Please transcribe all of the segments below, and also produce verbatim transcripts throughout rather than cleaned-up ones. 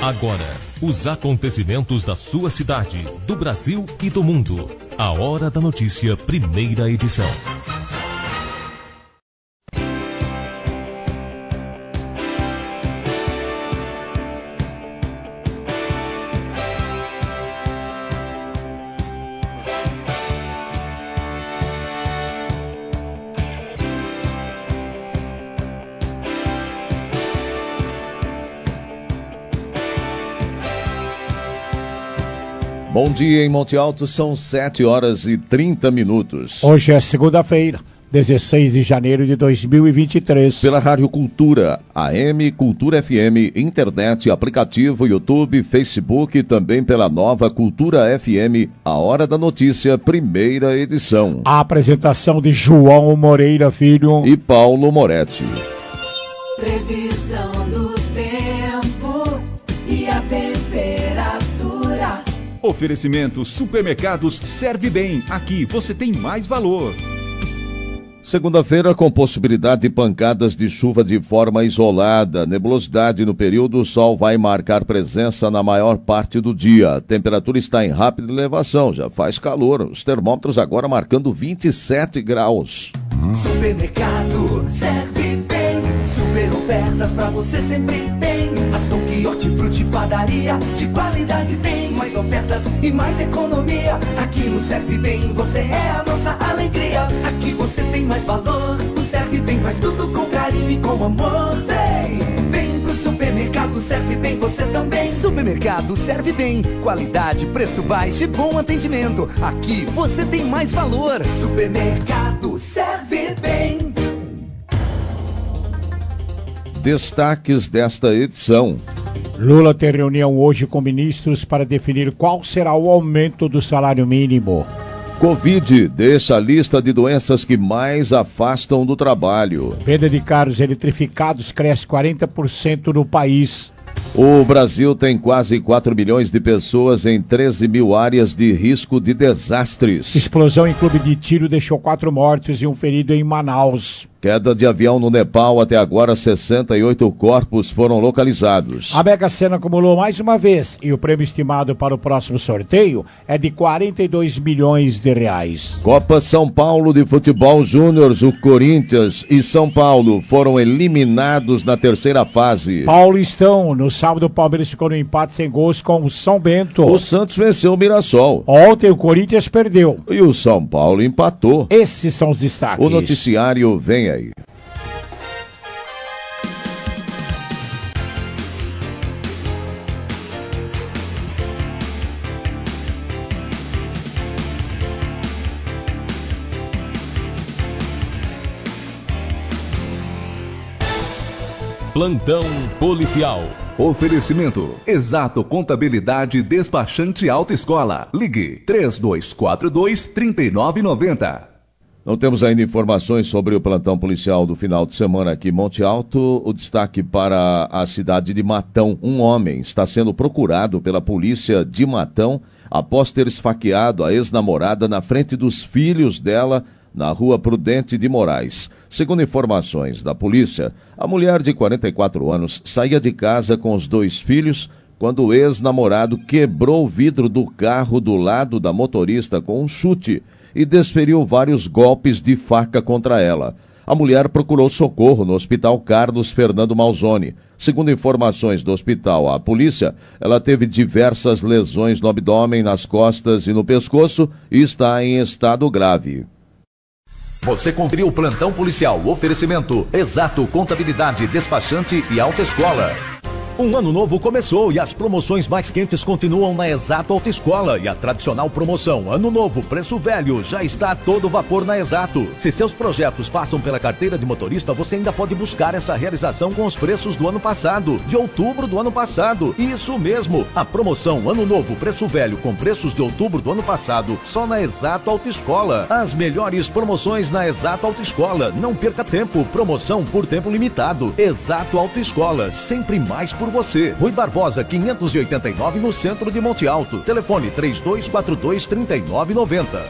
Agora, os acontecimentos da sua cidade, do Brasil e do mundo. A Hora da Notícia, primeira edição. Bom dia em Monte Alto, são sete horas e trinta minutos. Hoje é segunda-feira, dezesseis de janeiro de dois mil e vinte e três. Pela Rádio Cultura, A M, Cultura F M, internet, aplicativo, YouTube, Facebook e também pela nova Cultura F M, A Hora da Notícia, primeira edição. A apresentação de João Moreira Filho e Paulo Moretti. Previsão do tempo e a temperatura. Oferecimento Supermercados Serve Bem. Aqui você tem mais valor. Segunda-feira com possibilidade de pancadas de chuva de forma isolada. Nebulosidade no período, o sol vai marcar presença na maior parte do dia. A temperatura está em rápida elevação, já faz calor. Os termômetros agora marcando vinte e sete graus. Supermercado Serve Bem. Super ofertas pra você sempre tem. Açougue, hortifruti, padaria, de qualidade tem. Mais ofertas e mais economia. Aqui no Serve Bem você é a nossa alegria. Aqui você tem mais valor. O Serve Bem faz tudo com carinho e com amor. Vem, vem pro supermercado Serve Bem você também. Supermercado Serve Bem. Qualidade, preço baixo e bom atendimento. Aqui você tem mais valor. Supermercado Serve Bem. Destaques desta edição. Lula tem reunião hoje com ministros para definir qual será o aumento do salário mínimo. Covid deixa a lista de doenças que mais afastam do trabalho. Venda de carros eletrificados cresce quarenta por cento no país. O Brasil tem quase quatro milhões de pessoas em treze mil áreas de risco de desastres. Explosão em clube de tiro deixou quatro mortos e um ferido em Manaus. Queda de avião no Nepal, até agora sessenta e oito corpos foram localizados. A Mega Sena acumulou mais uma vez e o prêmio estimado para o próximo sorteio é de quarenta e dois milhões de reais. Copa São Paulo de Futebol Júnior, o Corinthians e São Paulo foram eliminados na terceira fase. Paulistão, no sábado o Palmeiras ficou no empate sem gols com o São Bento. O Santos venceu o Mirassol. Ontem o Corinthians perdeu. E o São Paulo empatou. Esses são os destaques. O noticiário vem aí. Plantão policial. Oferecimento Exato Contabilidade Despachante Autoescola. Ligue três dois quatro dois, três nove nove zero. Não temos ainda informações sobre o plantão policial do final de semana aqui em Monte Alto. O destaque para a cidade de Matão. Um homem está sendo procurado pela polícia de Matão após ter esfaqueado a ex-namorada na frente dos filhos dela na rua Prudente de Moraes. Segundo informações da polícia, a mulher de quarenta e quatro anos saía de casa com os dois filhos quando o ex-namorado quebrou o vidro do carro do lado da motorista com um chute e desferiu vários golpes de faca contra ela. A mulher procurou socorro no Hospital Carlos Fernando Malzone. Segundo informações do hospital à polícia, ela teve diversas lesões no abdômen, nas costas e no pescoço e está em estado grave. Você conferiu o plantão policial. Oferecimento Exato Contabilidade Despachante e Autoescola. Um ano novo começou e as promoções mais quentes continuam na Exato Autoescola. E a tradicional promoção Ano Novo, Preço Velho já está a todo vapor na Exato. Se seus projetos passam pela carteira de motorista, você ainda pode buscar essa realização com os preços do ano passado, de outubro do ano passado. Isso mesmo, a promoção Ano Novo, Preço Velho com preços de outubro do ano passado, só na Exato Autoescola. As melhores promoções na Exato Autoescola. Não perca tempo, promoção por tempo limitado. Exato Autoescola, sempre mais por você. Rui Barbosa, quinhentos e oitenta e nove, no centro de Monte Alto. Telefone três dois quatro dois, três nove nove zero.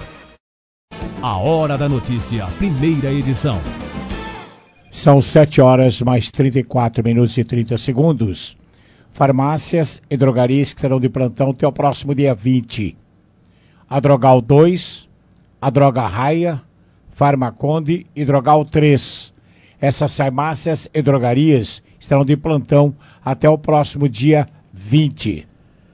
A Hora da Notícia, primeira edição. São sete horas mais trinta e quatro minutos e trinta segundos. farmácias e drogarias que serão de plantão até o próximo dia vinte. A Drogal dois, a Droga Raia, Farmaconde e Drogal três. Essas farmácias e drogarias estarão de plantão até o próximo dia vinte.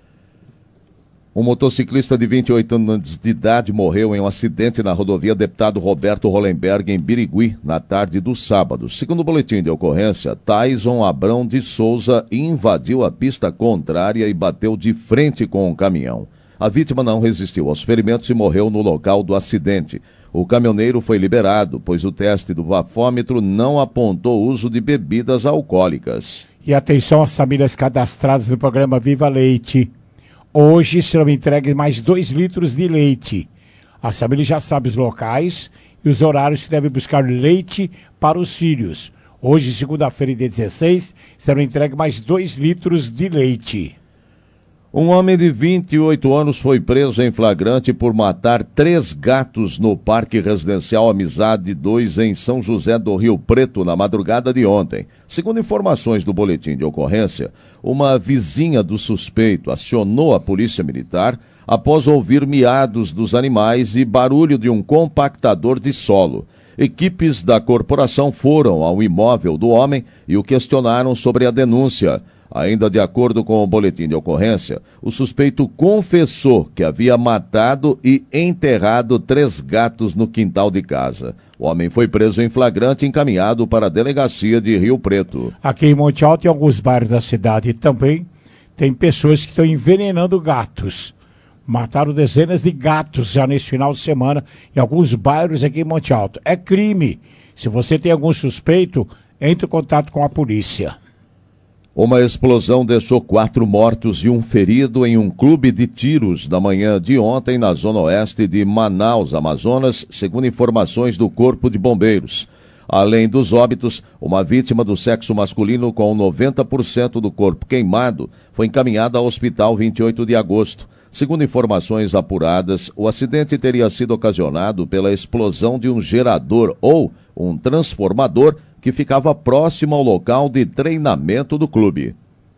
Um motociclista de vinte e oito anos de idade morreu em um acidente na rodovia Deputado Roberto Hollenberg, em Birigui, na tarde do sábado. Segundo o boletim de ocorrência, Tyson Abrão de Souza invadiu a pista contrária e bateu de frente com um caminhão. A vítima não resistiu aos ferimentos e morreu no local do acidente. O caminhoneiro foi liberado, pois o teste do bafômetro não apontou uso de bebidas alcoólicas. E atenção às famílias cadastradas no programa Viva Leite. Hoje serão entregues mais dois litros de leite. A família já sabe os locais e os horários que devem buscar leite para os filhos. Hoje, segunda-feira, dia dezesseis, serão entregues mais dois litros de leite. Um homem de vinte e oito anos foi preso em flagrante por matar três gatos no Parque Residencial Amizade dois, em São José do Rio Preto, na madrugada de ontem. Segundo informações do boletim de ocorrência, uma vizinha do suspeito acionou a polícia militar após ouvir miados dos animais e barulho de um compactador de solo. Equipes da corporação foram ao imóvel do homem e o questionaram sobre a denúncia. Ainda de acordo com o boletim de ocorrência, o suspeito confessou que havia matado e enterrado três gatos no quintal de casa. O homem foi preso em flagrante e encaminhado para a delegacia de Rio Preto. Aqui em Monte Alto e em alguns bairros da cidade também tem pessoas que estão envenenando gatos. Mataram dezenas de gatos já nesse final de semana em alguns bairros aqui em Monte Alto. É crime. Se você tem algum suspeito, entre em contato com a polícia. Uma explosão deixou quatro mortos e um ferido em um clube de tiros na manhã de ontem na zona oeste de Manaus, Amazonas, segundo informações do Corpo de Bombeiros. Além dos óbitos, uma vítima do sexo masculino com noventa por cento do corpo queimado foi encaminhada ao Hospital vinte e oito de agosto. Segundo informações apuradas, o acidente teria sido ocasionado pela explosão de um gerador ou um transformador que ficava próximo ao local de treinamento do clube.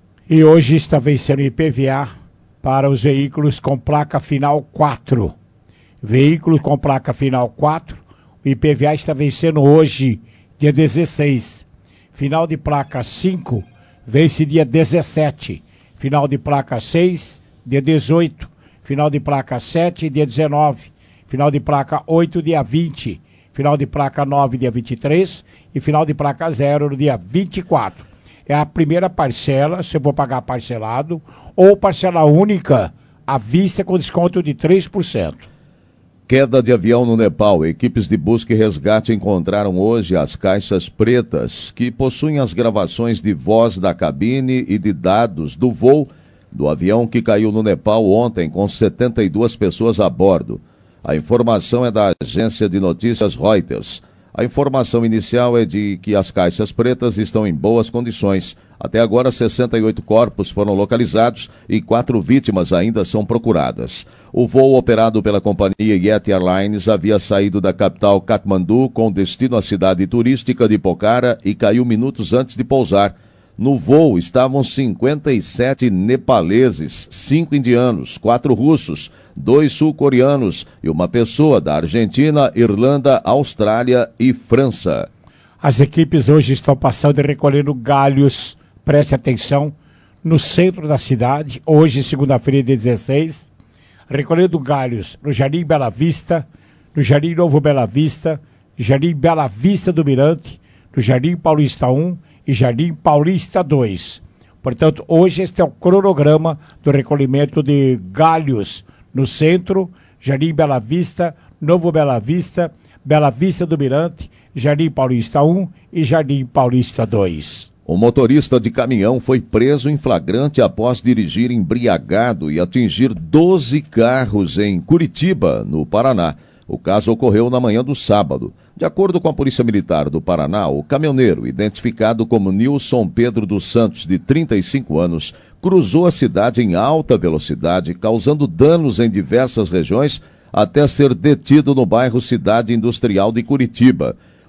E hoje está vencendo o I P V A para os veículos com placa final quatro. Veículos com placa final quatro, o I P V A está vencendo hoje, dia dezesseis. Final de placa cinco, vence dia dezessete. Final de placa seis, dia dezoito. Final de placa sete, dia dezenove. Final de placa oito, dia vinte. Final de placa nove, dia vinte e três. E final de placa zero, no dia vinte e quatro. É a primeira parcela, se eu vou pagar parcelado, ou parcela única, à vista com desconto de três por cento. Queda de avião no Nepal. Equipes de busca e resgate encontraram hoje as caixas pretas, que possuem as gravações de voz da cabine e de dados do voo do avião que caiu no Nepal ontem, com setenta e duas pessoas a bordo. A informação é da agência de notícias Reuters. A informação inicial é de que as caixas pretas estão em boas condições. Até agora, sessenta e oito corpos foram localizados e quatro vítimas ainda são procuradas. O voo operado pela companhia Yeti Airlines havia saído da capital Katmandu com destino à cidade turística de Pokhara e caiu minutos antes de pousar. No voo estavam cinquenta e sete nepaleses, cinco indianos, quatro russos, dois sul-coreanos e uma pessoa da Argentina, Irlanda, Austrália e França. As equipes hoje estão passando e recolhendo galhos, preste atenção, no centro da cidade, hoje, segunda-feira, dia dezesseis, recolhendo galhos no Jardim Bela Vista, no Jardim Novo Bela Vista, Jardim Bela Vista do Mirante, no Jardim Paulista um e Jardim Paulista dois. Portanto, hoje este é o cronograma do recolhimento de galhos no centro, Jardim Bela Vista, Novo Bela Vista, Bela Vista do Mirante, Jardim Paulista um e Jardim Paulista dois. O motorista de caminhão foi preso em flagrante após dirigir embriagado e atingir doze carros em Curitiba, no Paraná. O caso ocorreu na manhã do sábado. De acordo com a Polícia Militar do Paraná, o caminhoneiro, identificado como Nilson Pedro dos Santos, de trinta e cinco anos, cruzou a cidade em alta velocidade, causando danos em diversas regiões, até ser detido no bairro Cidade Industrial de Curitiba.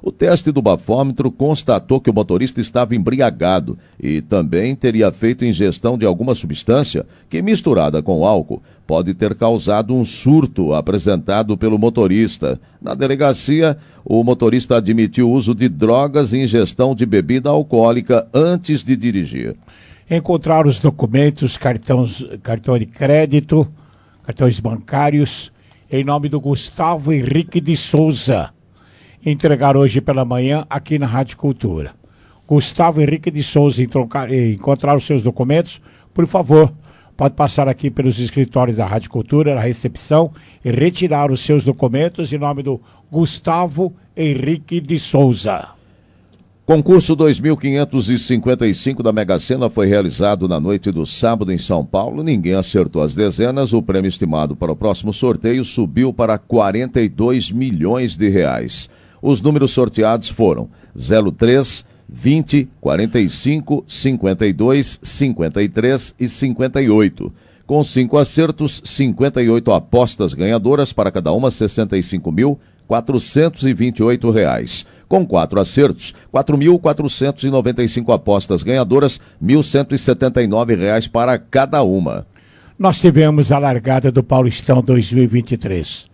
O teste do bafômetro constatou que o motorista estava embriagado e também teria feito ingestão de alguma substância que, misturada com álcool, pode ter causado um surto apresentado pelo motorista. Na delegacia, o motorista admitiu o uso de drogas e ingestão de bebida alcoólica antes de dirigir. Encontraram os documentos, cartões, cartão de crédito, cartões bancários, em nome do Gustavo Henrique de Souza. Entregaram hoje pela manhã aqui na Rádio Cultura. Gustavo Henrique de Souza, encontraram os seus documentos, por favor, pode passar aqui pelos escritórios da Rádio Cultura, na recepção, e retirar os seus documentos em nome do Gustavo Henrique de Souza. Concurso dois mil quinhentos e cinquenta e cinco da Mega Sena foi realizado na noite do sábado em São Paulo. Ninguém acertou as dezenas. O prêmio estimado para o próximo sorteio subiu para quarenta e dois milhões de reais. Os números sorteados foram zero três, vinte, quarenta e cinco, cinquenta e dois, cinquenta e três e cinquenta e oito. Com cinco acertos, cinquenta e oito apostas ganhadoras, para cada uma sessenta e cinco mil, quatrocentos e vinte e oito reais. Com quatro acertos, quatro mil quatrocentos e noventa e cinco apostas ganhadoras, mil cento e setenta e nove reais para cada uma. Nós tivemos a largada do Paulistão dois mil e vinte e três.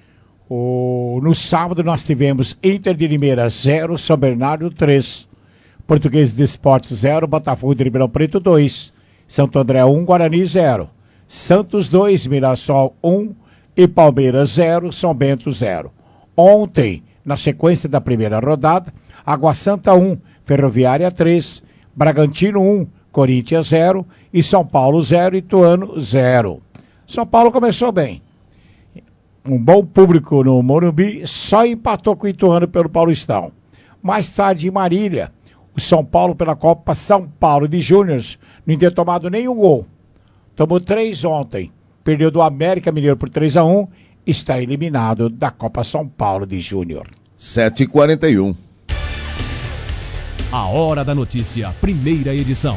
O... No sábado nós tivemos Inter de Limeira zero, São Bernardo três, Português de Esportes zero, Botafogo de Ribeirão Preto dois, Santo André um, Guarani zero, Santos dois, Mirassol um e Palmeiras zero, São Bento zero. Ontem, na sequência da primeira rodada, Água Santa um, Ferroviária três, Bragantino um, Corinthians zero e São Paulo zero, Ituano zero. São Paulo começou bem. Um bom público no Morumbi, só empatou com o Ituano pelo Paulistão. Mais tarde, em Marília, o São Paulo pela Copa São Paulo de Júniors não tinha tomado nenhum gol. Tomou três ontem. Perdeu do América Mineiro por três a um. Está eliminado da Copa São Paulo de Júnior. sete e quarenta e um. A Hora da Notícia, primeira edição.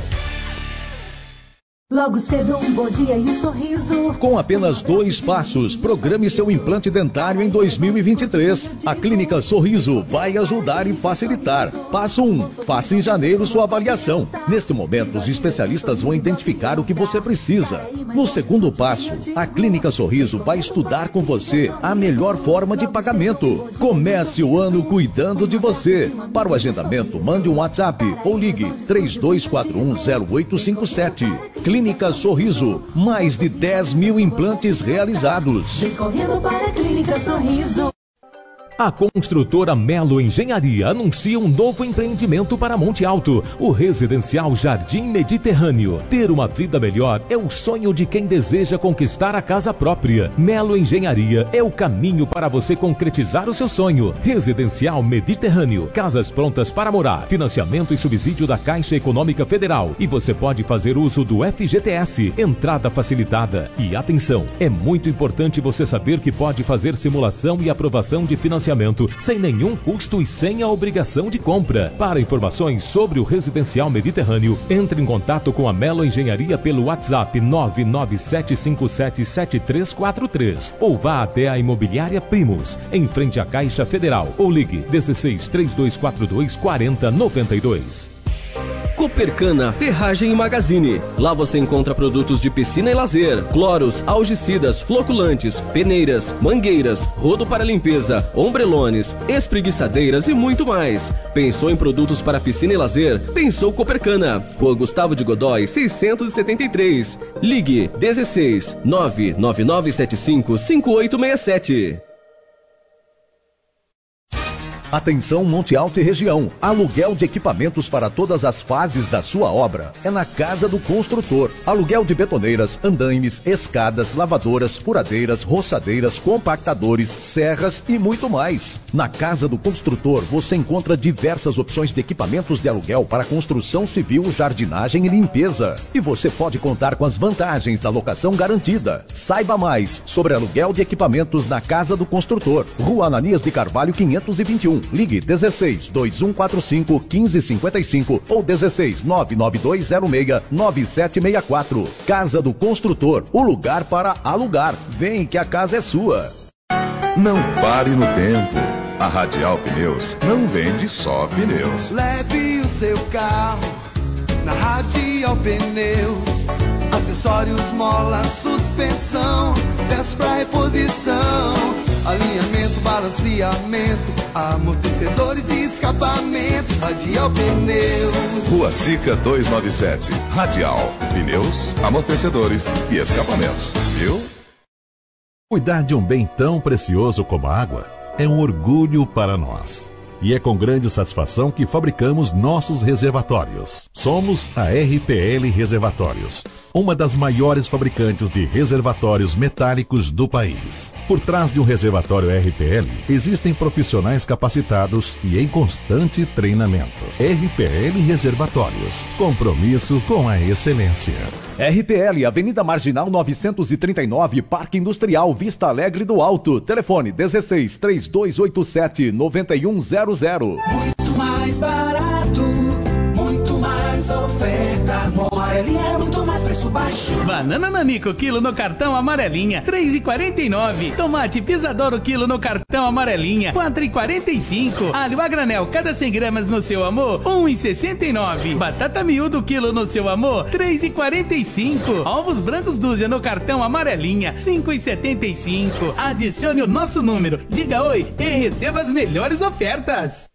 Logo cedo, um bom dia e um sorriso. Com apenas dois passos, programe seu implante dentário em dois mil e vinte e três. A Clínica Sorriso vai ajudar e facilitar. Passo um. Faça em janeiro sua avaliação. Neste momento, os especialistas vão identificar o que você precisa. No segundo passo, a Clínica Sorriso vai estudar com você a melhor forma de pagamento. Comece o ano cuidando de você. Para o agendamento, mande um WhatsApp ou ligue três dois quatro um zero oito cinco sete. Clínica Sorriso, mais de dez mil implantes realizados. Vem correndo para a Clínica Sorriso. A construtora Melo Engenharia anuncia um novo empreendimento para Monte Alto, o residencial Jardim Mediterrâneo. Ter uma vida melhor é o sonho de quem deseja conquistar a casa própria. Melo Engenharia é o caminho para você concretizar o seu sonho. Residencial Mediterrâneo, casas prontas para morar, financiamento e subsídio da Caixa Econômica Federal. E você pode fazer uso do F G T S, entrada facilitada. E atenção, é muito importante você saber que pode fazer simulação e aprovação de financiamento sem nenhum custo e sem a obrigação de compra. Para informações sobre o Residencial Mediterrâneo, entre em contato com a Melo Engenharia pelo WhatsApp nove nove sete cinco sete sete três quatro três ou vá até a Imobiliária Primos, em frente à Caixa Federal, ou ligue dezesseis, três dois quatro dois, quarenta, noventa e dois. Copercana Ferragem e Magazine. Lá você encontra produtos de piscina e lazer, cloros, algicidas, floculantes, peneiras, mangueiras, rodo para limpeza, ombrelones, espreguiçadeiras e muito mais. Pensou em produtos para piscina e lazer? Pensou Copercana. Rua Gustavo de Godói, seiscentos e setenta e três. Ligue dezesseis, nove nove nove sete cinco, cinco oito seis sete. Atenção Monte Alto e região, aluguel de equipamentos para todas as fases da sua obra é na Casa do Construtor. Aluguel de betoneiras, andaimes, escadas, lavadoras, furadeiras, roçadeiras, compactadores, serras e muito mais. Na Casa do Construtor você encontra diversas opções de equipamentos de aluguel para construção civil, jardinagem e limpeza. E você pode contar com as vantagens da locação garantida. Saiba mais sobre aluguel de equipamentos na Casa do Construtor. Rua Ananias de Carvalho quinhentos e vinte e um. Ligue dezesseis, dois um quatro cinco, quinze cinquenta e cinco ou dezesseis, nove nove dois zero seis, nove sete seis quatro. Casa do Construtor, o lugar para alugar. Vem que a casa é sua. Não pare no tempo. A Radial Pneus não vende só pneus. Leve o seu carro na Radial Pneus. Acessórios, mola, suspensão, peças pra reposição, alinhamento, balanceamento, amortecedores e escapamentos. Radial Pneus. Rua Sica duzentos e noventa e sete. Radial Pneus, amortecedores e escapamentos. Viu? Cuidar de um bem tão precioso como a água é um orgulho para nós. E é com grande satisfação que fabricamos nossos reservatórios. Somos a R P L Reservatórios, uma das maiores fabricantes de reservatórios metálicos do país. Por trás de um reservatório R P L, existem profissionais capacitados e em constante treinamento. R P L Reservatórios, compromisso com a excelência. R P L, Avenida Marginal novecentos e trinta e nove, Parque Industrial, Vista Alegre do Alto. Telefone dezesseis, três dois oito sete, nove um zero zero. Muito mais barato, muito mais ofertas. No Amarelinha é muito mais preço baixo. Banana Nanico, quilo no cartão Amarelinha, três reais e quarenta e nove. Tomate Pisadoro, quilo no cartão Amarelinha, quatro reais e quarenta e cinco. Alho a granel, cada cem gramas no seu amor, um real e sessenta e nove. Batata miúdo, quilo no seu amor, três reais e quarenta e cinco. Ovos brancos dúzia no cartão Amarelinha, cinco reais e setenta e cinco. Adicione o nosso número, diga oi e receba as melhores ofertas.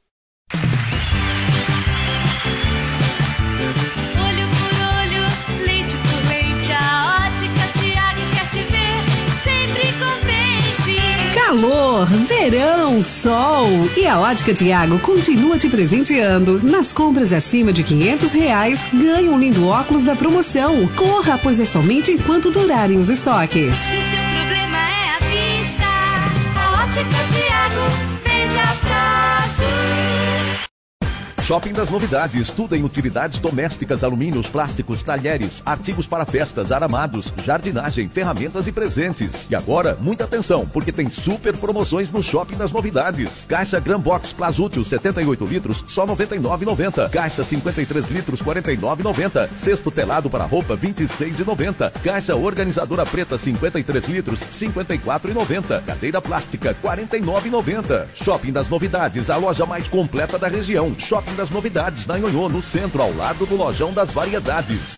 Calor, verão, sol e a Ótica Tiago continua te presenteando. Nas compras acima de quinhentos reais, ganhe um lindo óculos da promoção. Corra, pois é somente enquanto durarem os estoques. Se seu problema é a vista, a Ótica Tiago vende a prazo. Shopping das Novidades, tudo em utilidades domésticas, alumínios, plásticos, talheres, artigos para festas, aramados, jardinagem, ferramentas e presentes. E agora, muita atenção, porque tem super promoções no Shopping das Novidades. Caixa Gran Box Plasútil setenta e oito litros, só noventa e nove reais e noventa centavos. Caixa cinquenta e três litros, quarenta e nove reais e noventa centavos. Cesto telado para roupa, vinte e seis reais e noventa centavos. Caixa organizadora preta, cinquenta e três litros, cinquenta e quatro reais e noventa centavos. Cadeira plástica, quarenta e nove reais e noventa centavos. Shopping das Novidades, a loja mais completa da região. Shopping das Novidades, na Nhonhô, no centro, ao lado do Lojão das Variedades.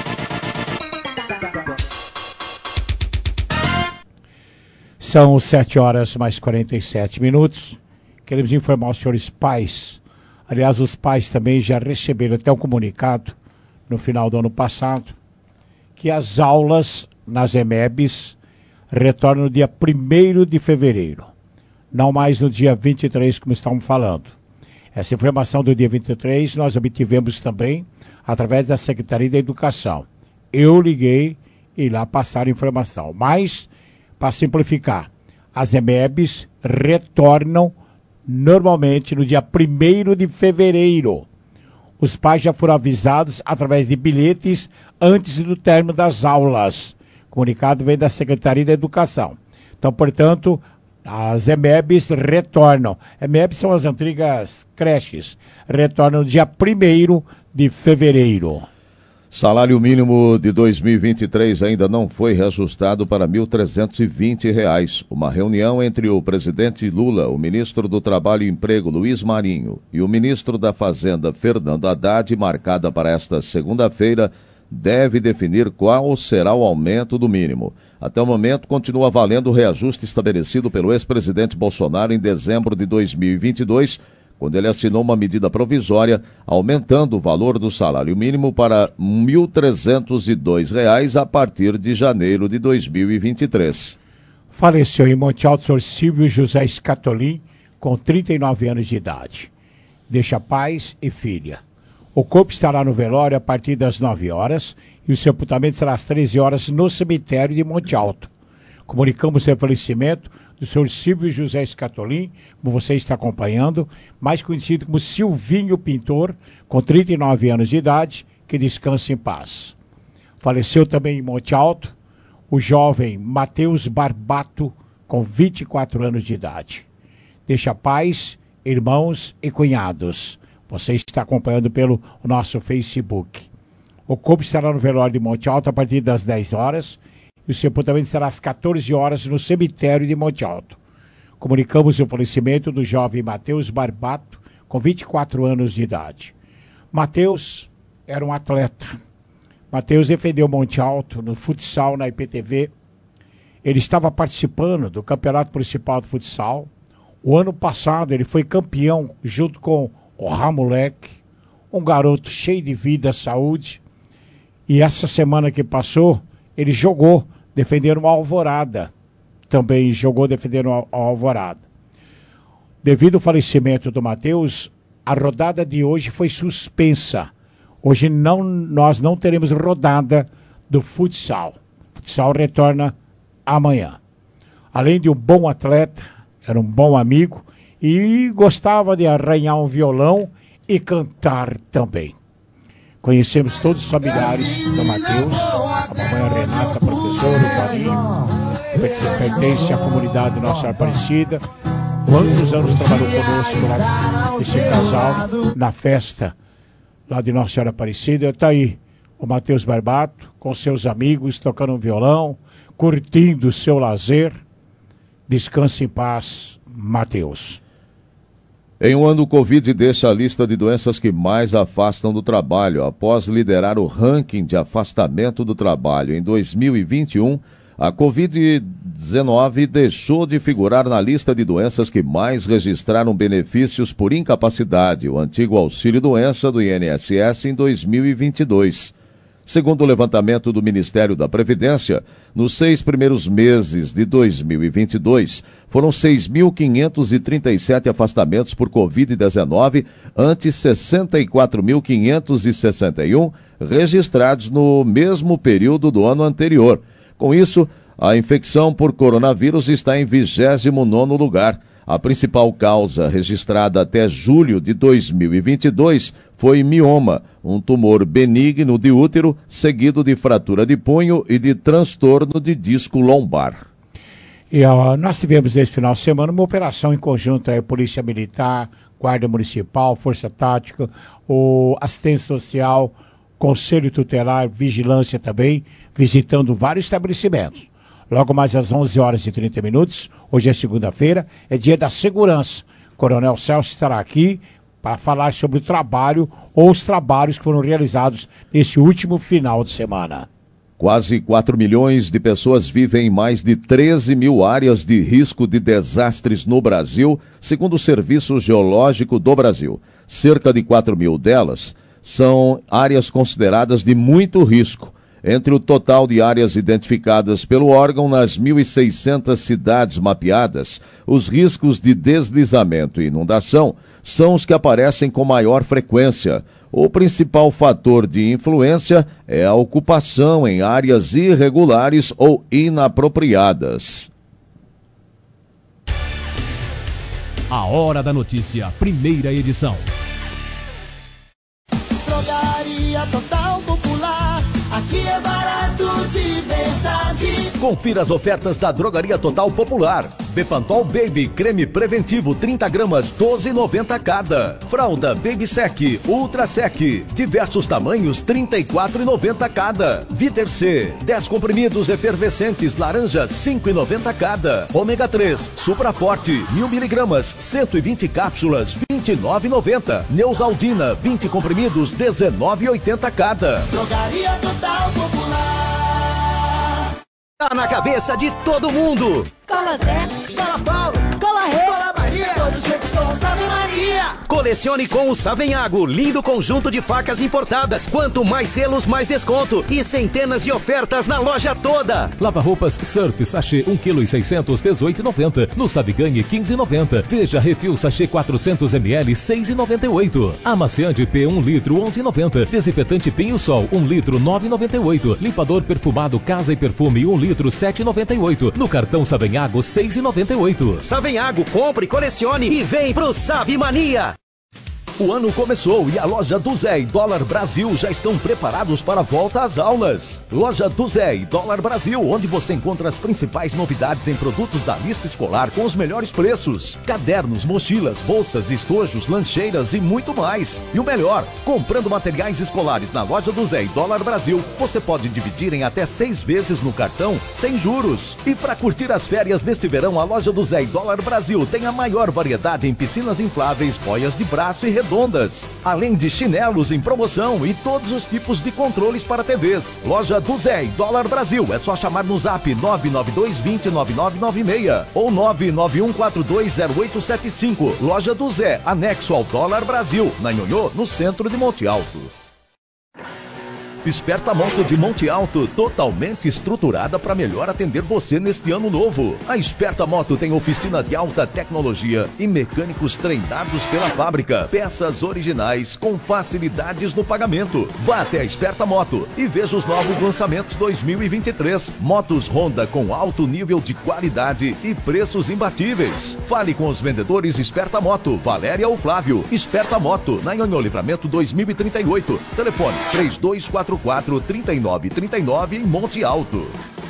São sete horas mais quarenta e sete minutos. Queremos informar os senhores pais. Aliás, os pais também já receberam até um comunicado no final do ano passado que as aulas nas E M E Bs retornam no dia primeiro de fevereiro. Não mais no dia vinte e três, como estamos falando. Essa informação do dia vinte e três nós obtivemos também através da Secretaria da Educação. Eu liguei e lá passaram a informação. Mas, para simplificar, as E M E Bs retornam normalmente no dia primeiro de fevereiro. Os pais já foram avisados através de bilhetes antes do término das aulas. O comunicado vem da Secretaria da Educação. Então, portanto, as E M E Bs retornam. E M E Bs são as antigas creches. Retornam no dia primeiro de fevereiro. Salário mínimo de dois mil e vinte e três ainda não foi reajustado para mil trezentos e vinte reais. Uma reunião entre o presidente Lula, o ministro do Trabalho e Emprego, Luiz Marinho, e o ministro da Fazenda, Fernando Haddad, marcada para esta segunda-feira, deve definir qual será o aumento do mínimo. Até o momento, continua valendo o reajuste estabelecido pelo ex-presidente Bolsonaro em dezembro de dois mil e vinte e dois, quando ele assinou uma medida provisória aumentando o valor do salário mínimo para mil trezentos e dois reais a partir de janeiro de dois mil e vinte e três. Faleceu em Monte Alto o senhor Silvio José Scatolin, com trinta e nove anos de idade. Deixa pais e filha. O corpo estará no velório a partir das nove horas e o sepultamento será às treze horas no cemitério de Monte Alto. Comunicamos o falecimento do senhor Silvio José Scatolin, como você está acompanhando, mais conhecido como Silvinho Pintor, com trinta e nove anos de idade, que descanse em paz. Faleceu também em Monte Alto o jovem Matheus Barbato, com vinte e quatro anos de idade. Deixa pais, irmãos e cunhados. Você está acompanhando pelo nosso Facebook. O corpo estará no velório de Monte Alto a partir das dez horas e o sepultamento será às quatorze horas no cemitério de Monte Alto. comunicamos o falecimento do jovem Matheus Barbato, com vinte e quatro anos de idade. Matheus era um atleta. Matheus defendeu Monte Alto no futsal na I P T V. Ele estava participando do Campeonato Principal de Futsal. O ano passado ele foi campeão junto com o Ramoleque, um garoto cheio de vida, saúde. E essa semana que passou, ele jogou defendendo uma Alvorada. Também jogou defendendo a Alvorada. Devido ao falecimento do Matheus, a rodada de hoje foi suspensa. Hoje não, nós não teremos rodada do futsal. O futsal retorna amanhã. Além de um bom atleta, era um bom amigo e gostava de arranhar um violão e cantar também. Conhecemos todos os familiares do Matheus, a mamãe Renata, professora, o Torinho, pertence à comunidade Nossa Aparecida. Quantos anos trabalhou conosco lá, esse casal, na festa lá de Nossa Senhora Aparecida. Está aí o Matheus Barbato, com seus amigos, tocando um violão, curtindo o seu lazer. Descanse em paz, Matheus. Em um ano, o Covid deixa a lista de doenças que mais afastam do trabalho. Após liderar o ranking de afastamento do trabalho em dois mil e vinte e um, a covid dezenove deixou de figurar na lista de doenças que mais registraram benefícios por incapacidade, o antigo auxílio-doença do I N S S, em dois mil e vinte e dois. Segundo o levantamento do Ministério da Previdência, nos seis primeiros meses de dois mil e vinte e dois, foram seis mil quinhentos e trinta e sete afastamentos por covid dezenove, ante sessenta e quatro mil quinhentos e sessenta e um registrados no mesmo período do ano anterior. Com isso, a infecção por coronavírus está em vigésimo nono lugar. A principal causa registrada até julho de dois mil e vinte e dois foi mioma, um tumor benigno de útero, seguido de fratura de punho e de transtorno de disco lombar. E ó, nós tivemos esse final de semana uma operação em conjunto aí, Polícia Militar, Guarda Municipal, Força Tática, o Assistência Social, Conselho Tutelar, Vigilância também, visitando vários estabelecimentos. Logo mais às onze horas e trinta minutos, hoje é segunda-feira, é dia da segurança. Coronel Celso estará aqui para falar sobre o trabalho ou os trabalhos que foram realizados nesse último final de semana. Quase quatro milhões de pessoas vivem em mais de treze mil áreas de risco de desastres no Brasil, segundo o Serviço Geológico do Brasil. Cerca de quatro mil delas são áreas consideradas de muito risco. Entre o total de áreas identificadas pelo órgão nas mil e seiscentas cidades mapeadas, os riscos de deslizamento e inundação são os que aparecem com maior frequência. O principal fator de influência é a ocupação em áreas irregulares ou inapropriadas. A Hora da Notícia, primeira edição. Drogaria Total Popular, aqui é barato de verdade. Confira as ofertas da Drogaria Total Popular. Bepantol Baby, creme preventivo trinta gramas, doze reais e noventa centavos cada. Fralda Baby Sec, Ultra Sec, diversos tamanhos, trinta e quatro reais e noventa centavos cada. Viter C, dez comprimidos efervescentes laranja, cinco reais e noventa centavos cada. Ômega três, Supra Forte, mil miligramas, cento e vinte cápsulas, vinte e nove reais e noventa centavos. Neusaldina, vinte comprimidos, dezenove reais e oitenta centavos cada. Drogaria Total Popular. Tá na cabeça de todo mundo. Cola Zé, Cola Paulo, Cola Rê, Cola Maria, todos juntos com o Salve Maria. Colecione com o Savenhago, lindo conjunto de facas importadas. Quanto mais selos, mais desconto. E centenas de ofertas na loja toda. Lava-roupas Surf Sachê um quilo e seiscentos, dezoito reais e noventa centavos. No Saviganhe, quinze reais e noventa centavos. Veja Refil Sachê quatrocentos mililitros, seis reais e noventa e oito centavos. Amaciante P um litro, onze reais e noventa centavos. Desinfetante Pinho Sol, um litro, nove reais e noventa e oito centavos. Limpador perfumado Casa e Perfume, um litro, sete reais e noventa e oito centavos. No cartão Savenhago, seis reais e noventa e oito centavos. Savenhago, compre, colecione e vem pro Save Mania. O ano começou e a loja do Zé e Dólar Brasil já estão preparados para a volta às aulas. Loja do Zé e Dólar Brasil, onde você encontra as principais novidades em produtos da lista escolar com os melhores preços. Cadernos, mochilas, bolsas, estojos, lancheiras e muito mais. E o melhor, comprando materiais escolares na loja do Zé e Dólar Brasil, você pode dividir em até seis vezes no cartão, sem juros. E para curtir as férias neste verão, a loja do Zé e Dólar Brasil tem a maior variedade em piscinas infláveis, boias de braço e redondas. Além de chinelos em promoção e todos os tipos de controles para T Vs. Loja do Zé e Dólar Brasil. É só chamar no zap nove nove dois dois zero nove nove nove seis ou nove nove um quatro dois zero oito sete cinco. Loja do Zé, anexo ao Dólar Brasil, na Nhonhô, no centro de Monte Alto. Esperta Moto de Monte Alto, totalmente estruturada para melhor atender você neste ano novo. A Esperta Moto tem oficina de alta tecnologia e mecânicos treinados pela fábrica. Peças originais com facilidades no pagamento. Vá até a Esperta Moto e veja os novos lançamentos dois mil e vinte e três. Motos Honda com alto nível de qualidade e preços imbatíveis. Fale com os vendedores Esperta Moto, Valéria ou Flávio. Esperta Moto, na Nhonhô Livramento dois mil e trinta e oito. Telefone três dois quatro quatro, trinta e nove trinta e nove em Monte Alto.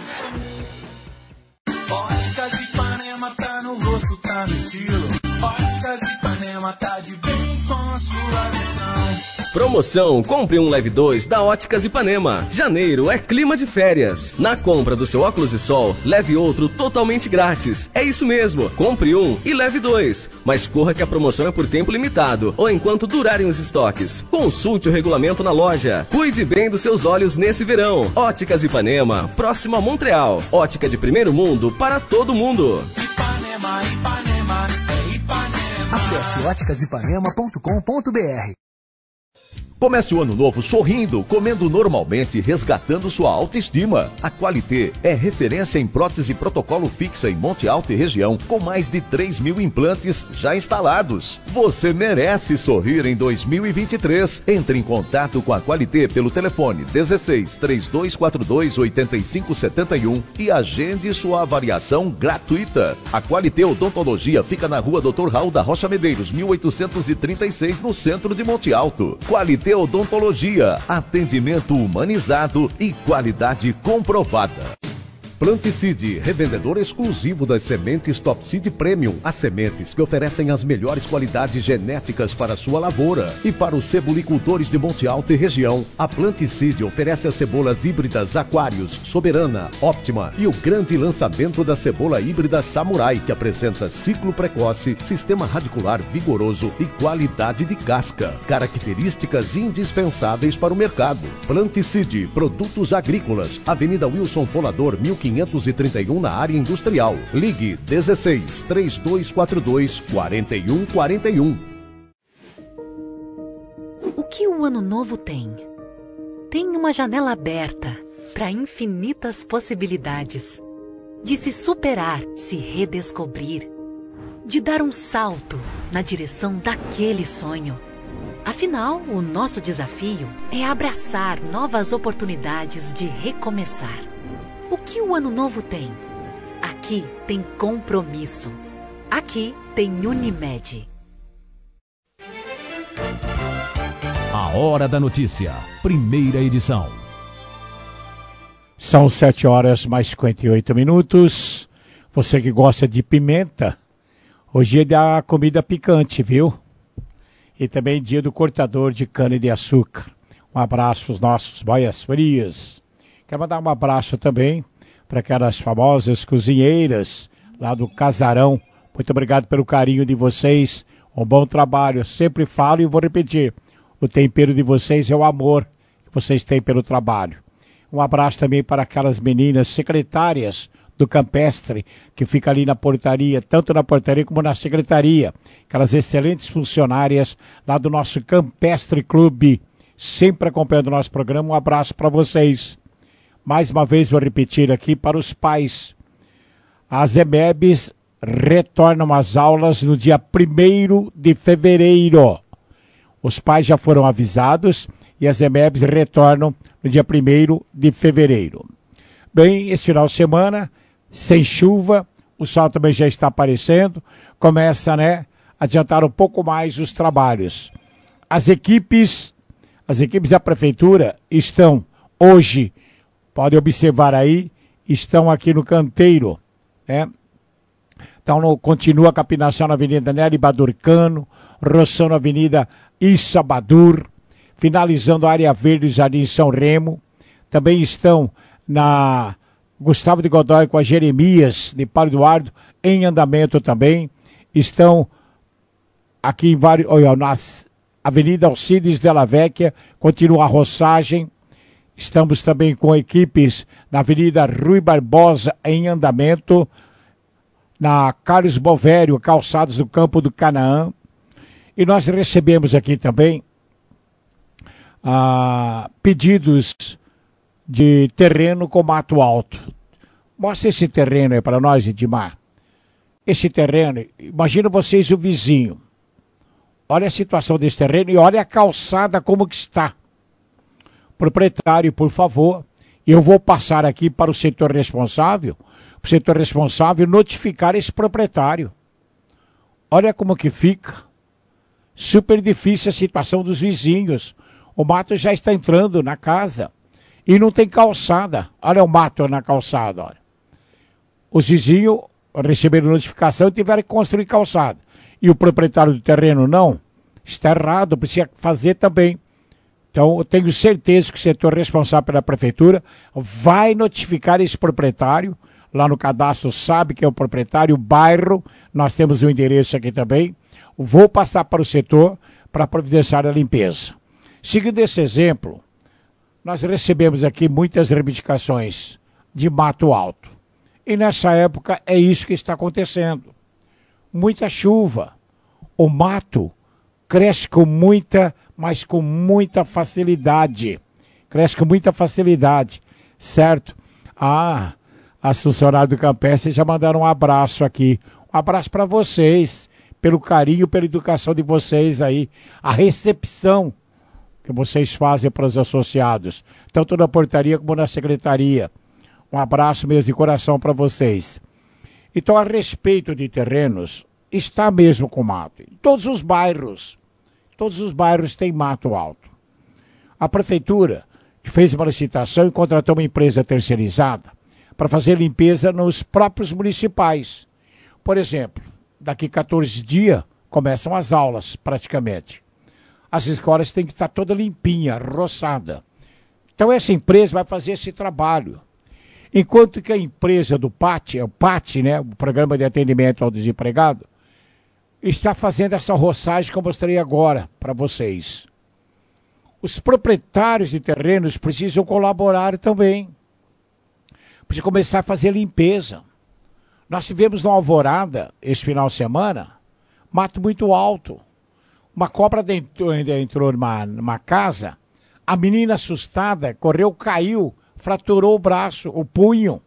Óticas Ipanema tá no rosto, tá no estilo. Óticas Ipanema tá de bem com a sua visão. Promoção Compre um Leve dois da Óticas Ipanema. Janeiro é clima de férias. Na compra do seu óculos de sol, leve outro totalmente grátis. É isso mesmo, compre um e leve dois. Mas corra que a promoção é por tempo limitado ou enquanto durarem os estoques. Consulte o regulamento na loja. Cuide bem dos seus olhos nesse verão. Óticas Ipanema, próximo a Montreal. Ótica de primeiro mundo para todo mundo. Ipanema, Ipanema, é Ipanema. Acesse óticas ipanema ponto com ponto b r. Comece o ano novo sorrindo, comendo normalmente, resgatando sua autoestima. A Qualité é referência em prótese protocolo fixa em Monte Alto e região, com mais de três mil implantes já instalados. Você merece sorrir em dois mil e vinte e três. Entre em contato com a Qualité pelo telefone dezesseis, três dois quatro dois, oito cinco sete um e agende sua avaliação gratuita. A Qualité Odontologia fica na rua doutor Raul da Rocha Medeiros, mil oitocentos e trinta e seis, no centro de Monte Alto. Qualité Odontologia, atendimento humanizado e qualidade comprovada. Planticide, revendedor exclusivo das sementes Top Seed Premium. As sementes que oferecem as melhores qualidades genéticas para a sua lavoura. E para os cebolicultores de Monte Alto e região, a Planticide oferece as cebolas híbridas Aquários, Soberana, Óptima e o grande lançamento da cebola híbrida Samurai, que apresenta ciclo precoce, sistema radicular vigoroso e qualidade de casca. Características indispensáveis para o mercado. Planticide, produtos agrícolas, Avenida Wilson Folador, mil quinhentos e trinta e um, na área industrial. Ligue dezesseis, três dois quatro dois, quatro um quatro um. O que o ano novo tem? Tem uma janela aberta para infinitas possibilidades. De se superar, se redescobrir. De dar um salto na direção daquele sonho. Afinal, o nosso desafio é abraçar novas oportunidades de recomeçar. O que o ano novo tem? Aqui tem compromisso. Aqui tem Unimed. A Hora da Notícia, primeira edição. São sete horas mais cinquenta e oito minutos. Você que gosta de pimenta, hoje é da comida picante, viu? E também dia do cortador de cana-de-açúcar. Um abraço aos nossos boias frias. Quero mandar um abraço também para aquelas famosas cozinheiras lá do Casarão. Muito obrigado pelo carinho de vocês. Um bom trabalho. Eu sempre falo e vou repetir. O tempero de vocês é o amor que vocês têm pelo trabalho. Um abraço também para aquelas meninas secretárias do Campestre, que fica ali na portaria, tanto na portaria como na secretaria. Aquelas excelentes funcionárias lá do nosso Campestre Clube, sempre acompanhando o nosso programa. Um abraço para vocês. Mais uma vez vou repetir aqui para os pais. As E M E Bs retornam às aulas no dia primeiro de fevereiro. Os pais já foram avisados e as E M E Bs retornam no dia primeiro de fevereiro. Bem, esse final de semana, sem chuva, o sol também já está aparecendo, começa, né, a adiantar um pouco mais os trabalhos. as equipes, as equipes da prefeitura estão hoje, pode observar aí, estão aqui no canteiro, né? Então, no, continua a capinação na Avenida Nery Badurcano, roçando a Avenida Issa Badur, finalizando a área verde Jardim São Remo. Também estão na Gustavo de Godoy com a Jeremias de Paulo Eduardo, em andamento também. Estão aqui em vários, olha, na Avenida Alcides de la Vecchia, continua a roçagem. Estamos também com equipes na Avenida Rui Barbosa em andamento, na Carlos Bovério, calçados do Campo do Canaã. E nós recebemos aqui também ah, pedidos de terreno com mato alto. Mostra esse terreno aí para nós, Edmar. Esse terreno, imagina vocês o vizinho. Olha a situação desse terreno e olha a calçada como que está. Proprietário, por favor, eu vou passar aqui para o setor responsável, o setor responsável notificar esse proprietário. Olha como que fica. Super difícil a situação dos vizinhos. O mato já está entrando na casa e não tem calçada. Olha o mato na calçada, olha. Os vizinhos receberam notificação e tiveram que construir calçada. E o proprietário do terreno não. Está errado, precisa fazer também. Então, eu tenho certeza que o setor responsável pela prefeitura vai notificar esse proprietário. Lá no cadastro sabe que é o proprietário, o bairro. Nós temos o endereço aqui também. Vou passar para o setor para providenciar a limpeza. Seguindo esse exemplo, nós recebemos aqui muitas reivindicações de mato alto. E nessa época é isso que está acontecendo. Muita chuva. O mato cresce com muita, mas com muita facilidade. Cresce com muita facilidade, certo? Ah, as funcionárias do Campestre já mandaram um abraço aqui. Um abraço para vocês, pelo carinho, pela educação de vocês aí. A recepção que vocês fazem para os associados, tanto na portaria como na secretaria. Um abraço mesmo de coração para vocês. Então, a respeito de terrenos, está mesmo com mato. Em todos os bairros, todos os bairros têm mato alto. A prefeitura fez uma licitação e contratou uma empresa terceirizada para fazer limpeza nos próprios municipais. Por exemplo, daqui quatorze dias começam as aulas, praticamente. As escolas têm que estar toda limpinha, roçada. Então essa empresa vai fazer esse trabalho. Enquanto que a empresa do P A T, o P A T, né, o Programa de Atendimento ao Desempregado, está fazendo essa roçagem que eu mostrei agora para vocês. Os proprietários de terrenos precisam colaborar também. Precisa começar a fazer limpeza. Nós tivemos na Alvorada, esse final de semana, mato muito alto. Uma cobra entrou, entrou numa, numa casa, a menina assustada, correu, caiu, fraturou o braço, o punho.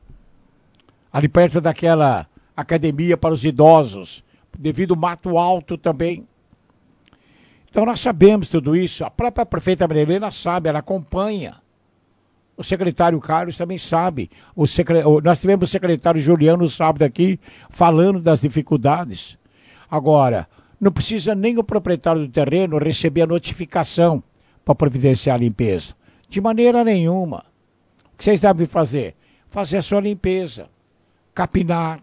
Ali perto daquela academia para os idosos, devido ao mato alto também. Então nós sabemos tudo isso, a própria prefeita Maria Helena sabe, ela acompanha. O secretário Carlos também sabe. O secre... Nós tivemos o secretário Juliano sábado aqui falando das dificuldades. Agora, não precisa nem o proprietário do terreno receber a notificação para providenciar a limpeza. De maneira nenhuma. O que vocês devem fazer? Fazer a sua limpeza. Capinar,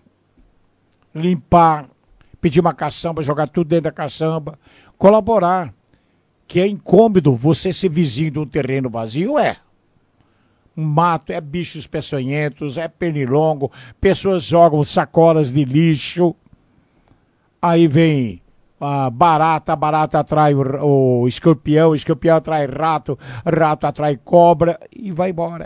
limpar, pedir uma caçamba, jogar tudo dentro da caçamba, colaborar. Que é incômodo você ser vizinho de um terreno vazio, é. Mato, é bichos peçonhentos, é pernilongo, pessoas jogam sacolas de lixo, aí vem a barata, a barata atrai o, o escorpião, o escorpião atrai rato, rato atrai cobra e vai embora.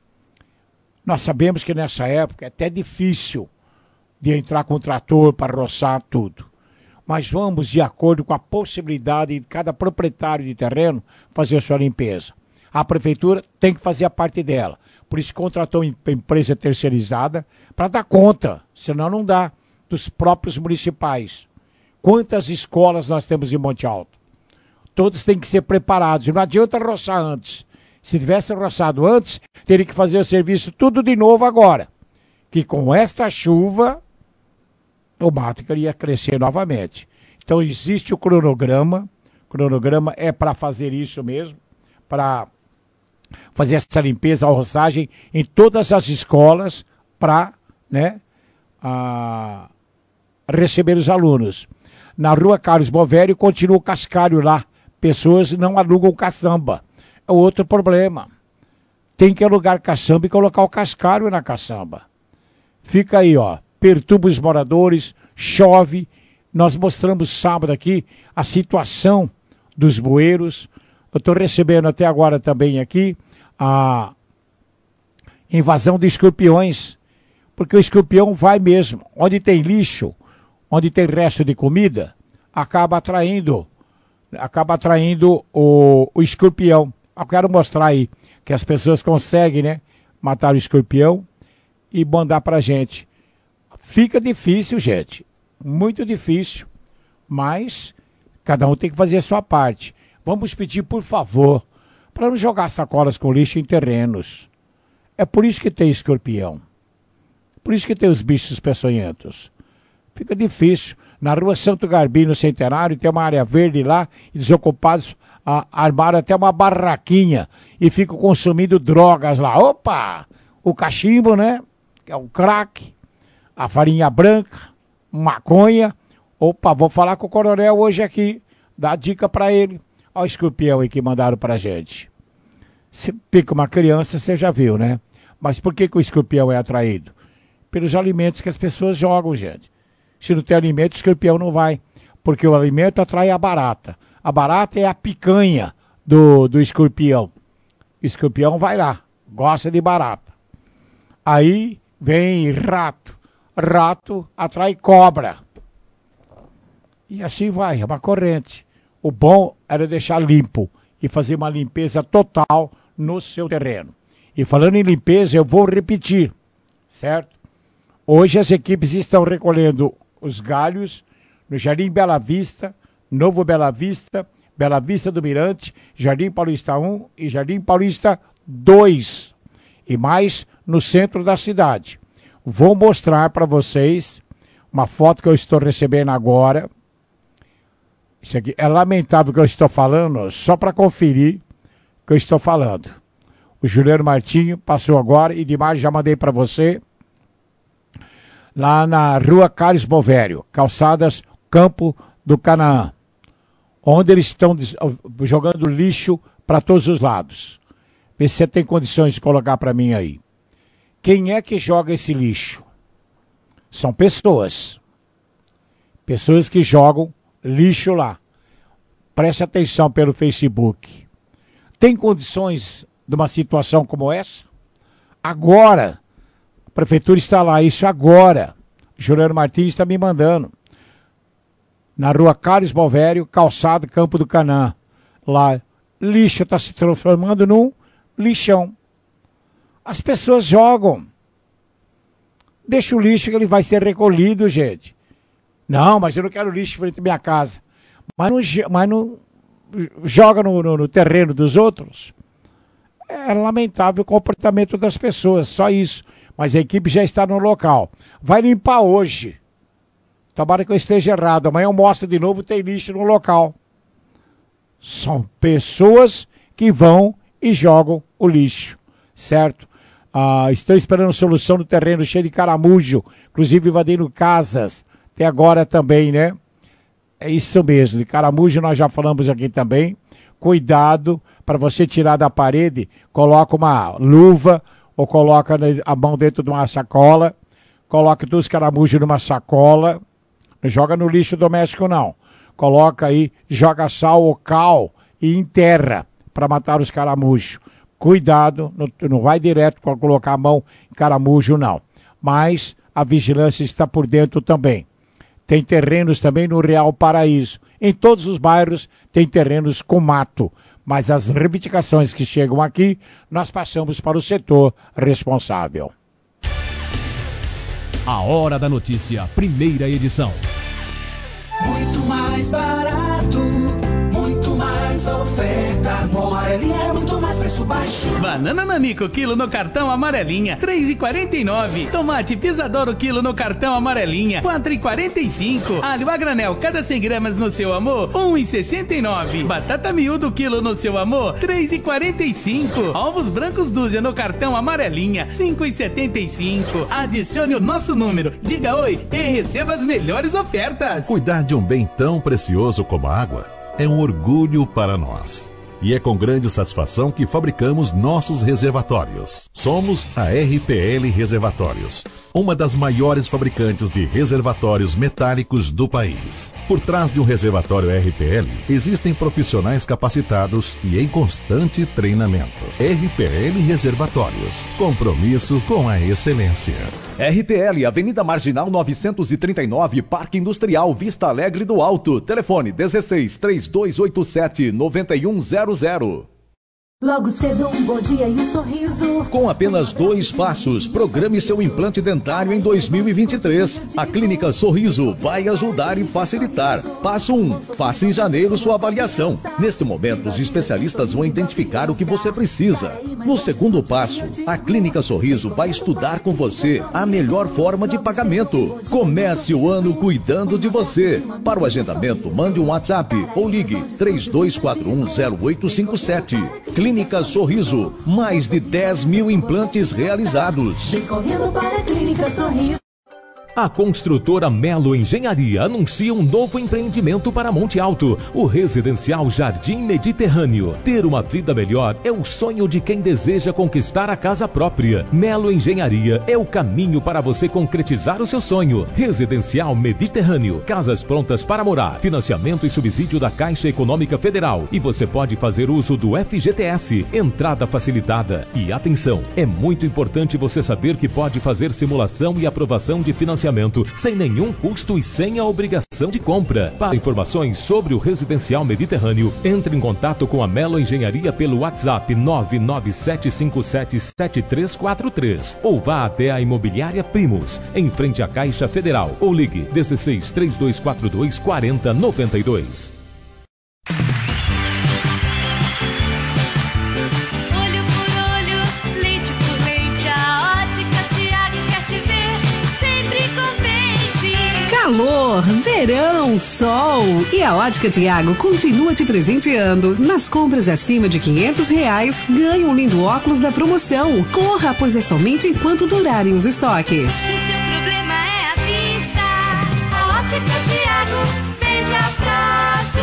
Nós sabemos que nessa época é até difícil de entrar com o trator para roçar tudo, mas vamos de acordo com a possibilidade de cada proprietário de terreno fazer a sua limpeza. A prefeitura tem que fazer a parte dela. Por isso contratou uma empresa terceirizada para dar conta, senão não dá, dos próprios municipais. Quantas escolas nós temos em Monte Alto? Todos têm que ser preparados. Não adianta roçar antes. Se tivesse roçado antes, teria que fazer o serviço tudo de novo agora. Que com esta chuva, o mato iria crescer novamente. Então existe o cronograma cronograma é para fazer isso mesmo, para fazer essa limpeza, a roçagem em todas as escolas para, né, a, receber os alunos. Na rua Carlos Bovério continua o cascalho lá. Pessoas não alugam caçamba. É outro problema. Tem que alugar caçamba e colocar o cascalho na caçamba. Fica aí, ó. Perturba os moradores, chove. Nós mostramos sábado aqui a situação dos bueiros. Eu estou recebendo até agora também aqui a invasão de escorpiões, porque o escorpião vai mesmo. Onde tem lixo, onde tem resto de comida, acaba atraindo, acaba atraindo o, o escorpião. Eu quero mostrar aí que as pessoas conseguem, né, matar o escorpião e mandar pra gente. Fica difícil, gente. Muito difícil. Mas cada um tem que fazer a sua parte. Vamos pedir, por favor, para não jogar sacolas com lixo em terrenos. É por isso que tem escorpião. Por isso que tem os bichos peçonhentos. Fica difícil. Na rua Santo Garbino Centenário tem uma área verde lá e desocupados a, armaram até uma barraquinha e ficam consumindo drogas lá. Opa! O cachimbo, né? Que é o crack, a farinha branca, maconha. Opa, vou falar com o coronel hoje aqui. Dá dica pra ele. Olha o escorpião aí que mandaram pra gente. Se pica uma criança, você já viu, né? Mas por que, que o escorpião é atraído? Pelos alimentos que as pessoas jogam, gente. Se não tem alimento, o escorpião não vai. Porque o alimento atrai a barata. A barata é a picanha do, do escorpião. O escorpião vai lá, gosta de barata. Aí vem rato. Rato atrai cobra. E assim vai, é uma corrente. O bom era deixar limpo e fazer uma limpeza total no seu terreno. E falando em limpeza, eu vou repetir, certo? Hoje as equipes estão recolhendo os galhos no Jardim Bela Vista, Novo Bela Vista, Bela Vista do Mirante, Jardim Paulista um e Jardim Paulista dois. E mais no centro da cidade. Vou mostrar para vocês uma foto que eu estou recebendo agora. Isso aqui é lamentável que eu estou falando, só para conferir o que eu estou falando. O Juliano Martinho passou agora e demais já mandei para você. Lá na rua Carlos Bovério, calçadas Campo do Canaã, onde eles estão jogando lixo para todos os lados. Vê se você tem condições de colocar para mim aí. Quem é que joga esse lixo? São pessoas. Pessoas que jogam lixo lá. Preste atenção pelo Facebook. Tem condições de uma situação como essa? Agora, a prefeitura está lá, isso agora. Juliano Martins está me mandando. Na rua Carlos Bovério, calçado Campo do Canaã. Lá, lixo está se transformando num lixão. As pessoas jogam. Deixa o lixo que ele vai ser recolhido, gente. Não, mas eu não quero lixo frente à minha casa. Mas não, mas não joga no, no, no terreno dos outros. É lamentável o comportamento das pessoas, só isso. Mas a equipe já está no local. Vai limpar hoje. Tomara que eu esteja errado. Amanhã eu mostro de novo, tem lixo no local. São pessoas que vão e jogam o lixo, certo? Ah, estão esperando solução no terreno cheio de caramujo, inclusive invadindo casas. Até agora também, né? É isso mesmo, de caramujo nós já falamos aqui também. Cuidado, para você tirar da parede, coloca uma luva ou coloca a mão dentro de uma sacola, coloca todos os caramujos numa sacola, não joga no lixo doméstico não. Coloca aí, joga sal ou cal e enterra para matar os caramujos. Cuidado, não, não vai direto para colocar a mão em caramujo não. Mas a vigilância está por dentro também. Tem terrenos também no Real Paraíso. Em todos os bairros tem terrenos com mato. Mas as reivindicações que chegam aqui, nós passamos para o setor responsável. A Hora da Notícia, primeira edição. Muito mais barato, muito mais ofertas. No Amarelinha é muito mais preço baixo. Banana Nanico, quilo no cartão amarelinha, três e quarenta e nove. Tomate Pisadoro, quilo no cartão amarelinha, quatro e quarenta e cinco. Alho a granel, cada cem gramas no seu amor, um e sessenta e nove. Batata miúdo, quilo no seu amor, três e quarenta e cinco. Ovos brancos dúzia no cartão amarelinha, cinco e setenta e cinco. Adicione o nosso número, diga oi e receba as melhores ofertas. Cuidar de um bem tão precioso como a água é um orgulho para nós. E é com grande satisfação que fabricamos nossos reservatórios. Somos a R P L Reservatórios, uma das maiores fabricantes de reservatórios metálicos do país. Por trás de um reservatório R P L, existem profissionais capacitados e em constante treinamento. R P L Reservatórios, compromisso com a excelência. R P L, Avenida Marginal novecentos e trinta e nove, Parque Industrial, Vista Alegre do Alto. Telefone dezesseis, três dois oito sete, nove um zero zero. Logo cedo, um bom dia e um sorriso. Com apenas dois passos, programe seu implante dentário em dois mil e vinte e três. A Clínica Sorriso vai ajudar e facilitar. Passo um. Faça em janeiro sua avaliação. Neste momento, os especialistas vão identificar o que você precisa. No segundo passo, a Clínica Sorriso vai estudar com você a melhor forma de pagamento. Comece o ano cuidando de você. Para o agendamento, mande um WhatsApp ou ligue três dois quatro um zero oito cinco sete. Clínica Sorriso, mais de dez mil implantes realizados. Vem correndo para a Clínica Sorriso. A construtora Melo Engenharia anuncia um novo empreendimento para Monte Alto, o residencial Jardim Mediterrâneo. Ter uma vida melhor é o sonho de quem deseja conquistar a casa própria. Melo Engenharia é o caminho para você concretizar o seu sonho. Residencial Mediterrâneo, casas prontas para morar, financiamento e subsídio da Caixa Econômica Federal. E você pode fazer uso do F G T S, entrada facilitada. E atenção, é muito importante você saber que pode fazer simulação e aprovação de financiamento sem nenhum custo e sem a obrigação de compra. Para informações sobre o Residencial Mediterrâneo, entre em contato com a Melo Engenharia pelo WhatsApp nove nove sete cinco sete sete três quatro três ou vá até a Imobiliária Primos, em frente à Caixa Federal, ou ligue dezesseis, três dois quatro dois, quatro zero nove dois. Calor, verão, sol. E a Ótica Tiago continua te presenteando. Nas compras acima de quinhentos reais, ganhe um lindo óculos da promoção. Corra, pois é somente enquanto durarem os estoques. Se seu problema é a vista, a Ótica Tiago vende a prazo.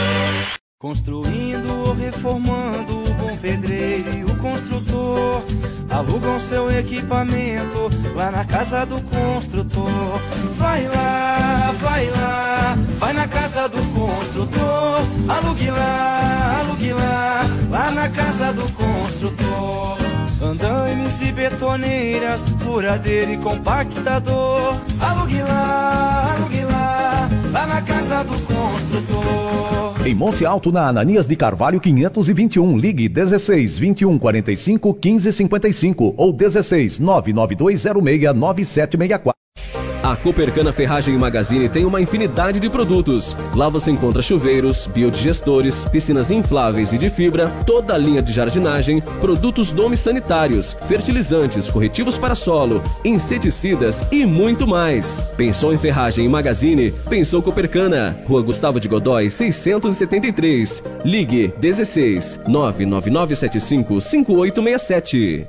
Construindo ou reformando, o bom pedreiro e o construtor alugam seu equipamento lá na casa do construtor. Vai lá, vai lá, vai na casa do construtor. Alugue lá, alugue lá, lá na casa do construtor. Andaimes e betoneiras, furadeira e compactador. Alugue lá, alugue lá, lá na casa do construtor. Em Monte Alto, na Ananias de Carvalho quinhentos e vinte e um, ligue dezesseis, vinte e um, quarenta e cinco, quinze, cinquenta e cinco ou dezesseis, nove nove dois zero seis, nove sete seis quatro. A Copercana Ferragem e Magazine tem uma infinidade de produtos. Lá você encontra chuveiros, biodigestores, piscinas infláveis e de fibra, toda a linha de jardinagem, produtos domes sanitários, fertilizantes, corretivos para solo, inseticidas e muito mais. Pensou em ferragem e magazine? Pensou Copercana. Rua Gustavo de Godói, seiscentos e setenta e três. Ligue dezesseis, nove nove nove sete cinco, cinco oito seis sete.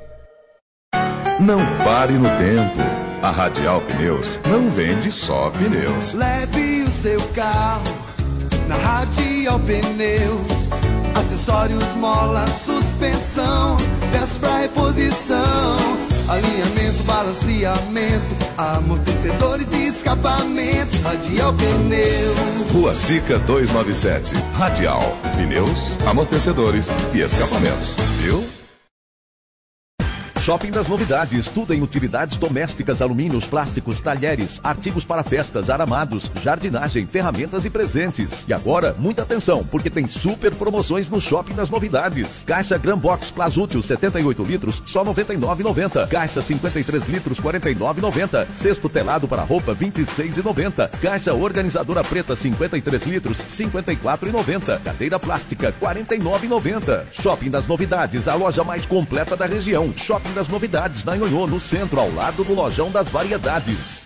Não pare no tempo. A Radial Pneus não vende só pneus. Leve o seu carro na Radial Pneus. Acessórios, mola, suspensão, peças pra reposição, alinhamento, balanceamento, amortecedores e escapamento. Radial Pneus. Rua Sica duzentos e noventa e sete. Radial Pneus, amortecedores e escapamentos. Viu? Shopping das Novidades, tudo em utilidades domésticas, alumínios, plásticos, talheres, artigos para festas, aramados, jardinagem, ferramentas e presentes. E agora, muita atenção, porque tem super promoções no Shopping das Novidades. Caixa Gran Box Plasútil setenta e oito litros, só noventa e nove reais e noventa centavos. Caixa cinquenta e três litros, quarenta e nove reais e noventa centavos. Cesto telado para roupa, vinte e seis reais e noventa centavos. Caixa organizadora preta, cinquenta e três litros, cinquenta e quatro reais e noventa centavos. Cadeira plástica, quarenta e nove reais e noventa centavos. Shopping das Novidades, a loja mais completa da região. Shopping das Novidades, na Nhonhô, no centro, ao lado do Lojão das Variedades.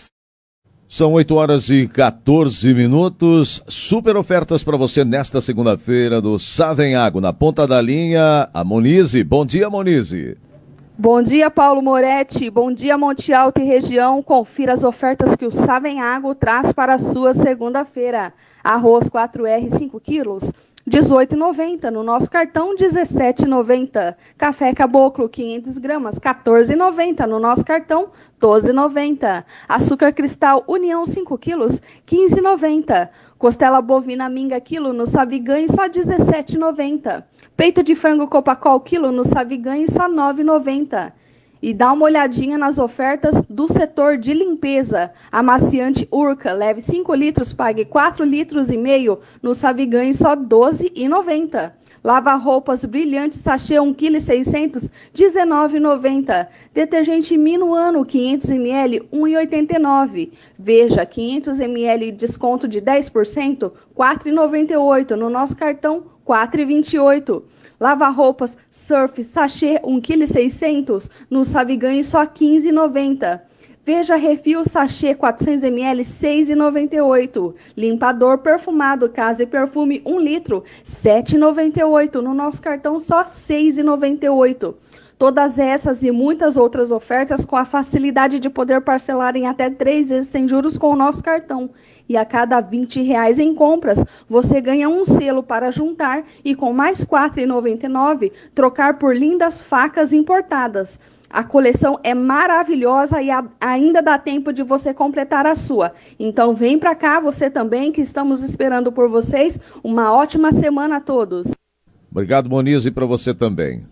São oito horas e quatorze minutos. Super ofertas para você nesta segunda-feira do Savenhago. Na ponta da linha, a Monize. Bom dia, Monize. Bom dia, Paulo Moretti. Bom dia, Monte Alto e região. Confira as ofertas que o Savenhago traz para a sua segunda-feira. Arroz quatro R cinco quilos, dezoito reais e noventa centavos. No nosso cartão, dezessete reais e noventa centavos. Café Caboclo, quinhentas gramas, quatorze reais e noventa centavos. No nosso cartão, doze reais e noventa centavos. Açúcar Cristal União cinco quilos, quinze reais e noventa centavos. Costela bovina minga quilo no Saviganho, só dezessete reais e noventa centavos. Peito de frango Copacol quilo no Saviganho, só nove reais e noventa centavos. E dá uma olhadinha nas ofertas do setor de limpeza. Amaciante Urca, leve cinco litros, pague quatro litros e meio, no Saviganho só doze reais e noventa centavos. Lava-roupas brilhante sachê um vírgula seiscentos quilos, dezenove reais e noventa centavos. Detergente Minuano quinhentos mililitros, um real e oitenta e nove centavos. Veja, quinhentos mililitros desconto de dez por cento, quatro reais e noventa e oito centavos. No nosso cartão, quatro reais e vinte e oito centavos. Lava-roupas Surf sachê um vírgula seiscentos quilos, no Saviganho só quinze reais e noventa centavos. Veja Refil sachê quatrocentos mililitros, seis reais e noventa e oito centavos. Limpador perfumado Casa e Perfume um litro, sete reais e noventa e oito centavos. No nosso cartão só seis reais e noventa e oito centavos. Todas essas e muitas outras ofertas com a facilidade de poder parcelar em até três vezes sem juros com o nosso cartão. E a cada vinte reais em compras, você ganha um selo para juntar e com mais quatro reais e noventa e nove centavos, trocar por lindas facas importadas. A coleção é maravilhosa e a, ainda dá tempo de você completar a sua. Então vem para cá, você também, que estamos esperando por vocês. Uma ótima semana a todos. Obrigado, Monize, e para você também.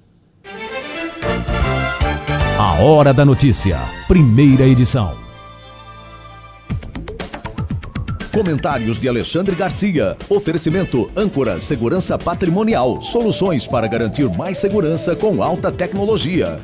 A Hora da Notícia, primeira edição. Comentários de Alexandre Garcia. Oferecimento Âncora Segurança Patrimonial. Soluções para garantir mais segurança com alta tecnologia.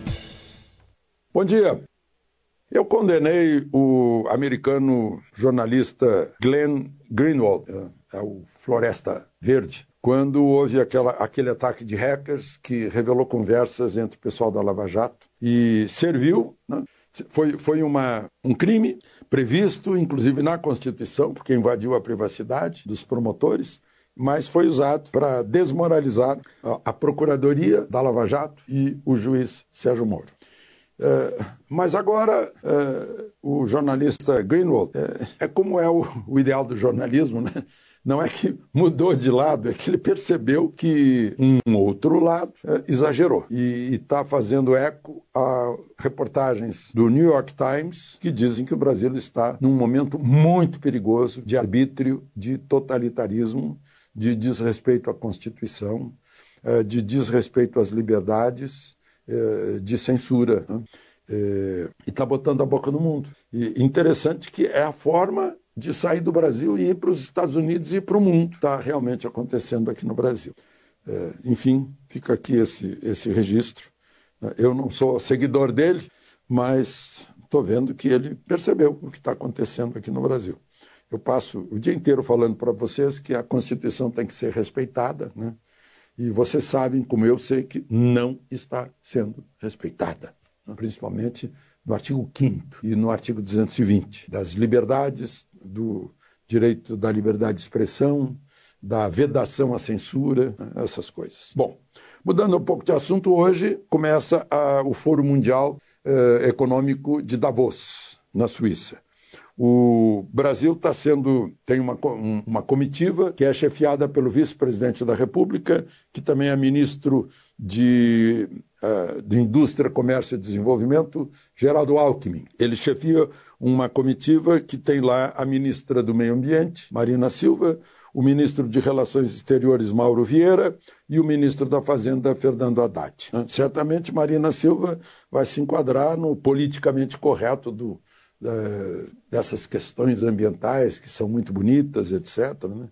Bom dia. Eu condenei o americano jornalista Glenn Greenwald, é o Floresta Verde, quando houve aquela, aquele ataque de hackers que revelou conversas entre o pessoal da Lava Jato e serviu, né? Foi, foi uma, um crime previsto, inclusive na Constituição, porque invadiu a privacidade dos promotores, mas foi usado para desmoralizar a, a Procuradoria da Lava Jato e o juiz Sérgio Moro. É, mas agora é, o jornalista Greenwald é, é como é o, o ideal do jornalismo, né? Não é que mudou de lado, é que ele percebeu que um outro lado é, exagerou e está fazendo eco a reportagens do New York Times que dizem que o Brasil está num momento muito perigoso de arbítrio, de totalitarismo, de desrespeito à Constituição, é, de desrespeito às liberdades, é, de censura, né? É, e está botando a boca no mundo. E interessante que é a forma de sair do Brasil e ir para os Estados Unidos e ir para o mundo. Está realmente acontecendo aqui no Brasil. É, enfim, fica aqui esse, esse registro. Eu não sou seguidor dele, mas estou vendo que ele percebeu o que está acontecendo aqui no Brasil. Eu passo o dia inteiro falando para vocês que a Constituição tem que ser respeitada, né? E vocês sabem, como eu sei, que não está sendo respeitada, principalmente no artigo quinto e no artigo duzentos e vinte, das liberdades, do direito da liberdade de expressão, da vedação à censura, essas coisas. Bom, mudando um pouco de assunto, hoje começa a, o Fórum Mundial eh, Econômico de Davos, na Suíça. O Brasil está sendo, tem uma, uma comitiva que é chefiada pelo vice-presidente da República, que também é ministro de, uh, de Indústria, Comércio e Desenvolvimento, Geraldo Alckmin. Ele chefia uma comitiva que tem lá a ministra do Meio Ambiente, Marina Silva, o ministro de Relações Exteriores, Mauro Vieira, e o ministro da Fazenda, Fernando Haddad. Certamente, Marina Silva vai se enquadrar no politicamente correto do, uh, dessas questões ambientais, que são muito bonitas, etcétera, né?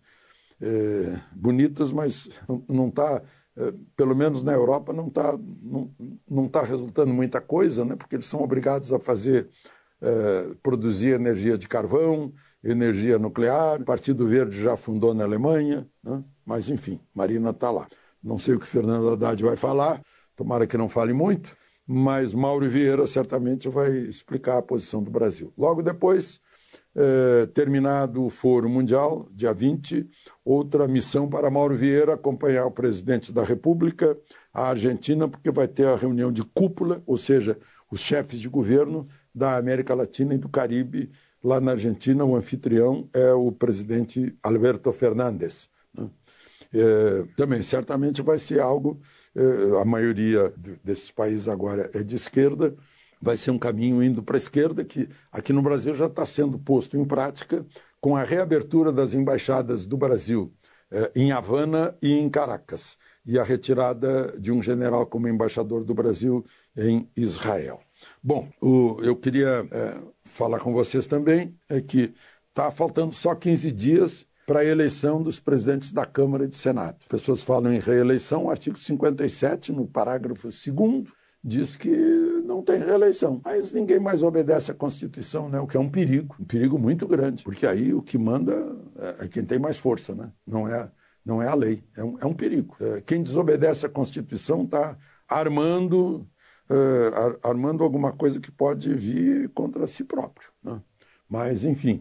É, bonitas, mas não está, é, pelo menos na Europa, não está não, não tá resultando muita coisa, né? Porque eles são obrigados a fazer, é, produzir energia de carvão, energia nuclear. O Partido Verde já fundou na Alemanha, né? Mas, enfim, Marina está lá. Não sei o que Fernando Haddad vai falar, tomara que não fale muito, mas Mauro Vieira certamente vai explicar a posição do Brasil. Logo depois, eh, terminado o Foro Mundial, dia vinte, outra missão para Mauro Vieira acompanhar o presidente da República, a Argentina, porque vai ter a reunião de cúpula, ou seja, os chefes de governo da América Latina e do Caribe. Lá na Argentina, o anfitrião é o presidente Alberto Fernandes, né? É, também, certamente vai ser algo, é, a maioria desses países agora é de esquerda, vai ser um caminho indo para a esquerda, que aqui no Brasil já está sendo posto em prática com a reabertura das embaixadas do Brasil é, em Havana e em Caracas, e a retirada de um general como embaixador do Brasil em Israel. Bom, o, eu queria é, falar com vocês também é que está faltando só quinze dias para a eleição dos presidentes da Câmara e do Senado. As pessoas falam em reeleição, o artigo cinquenta e sete, no parágrafo segundo, diz que não tem reeleição. Mas ninguém mais obedece à Constituição, né? O que é um perigo, um perigo muito grande, porque aí o que manda é quem tem mais força, né? Não é, não é a lei, é um, é um perigo. É, quem desobedece à Constituição está armando, é, ar, armando alguma coisa que pode vir contra si próprio, né? Mas, enfim...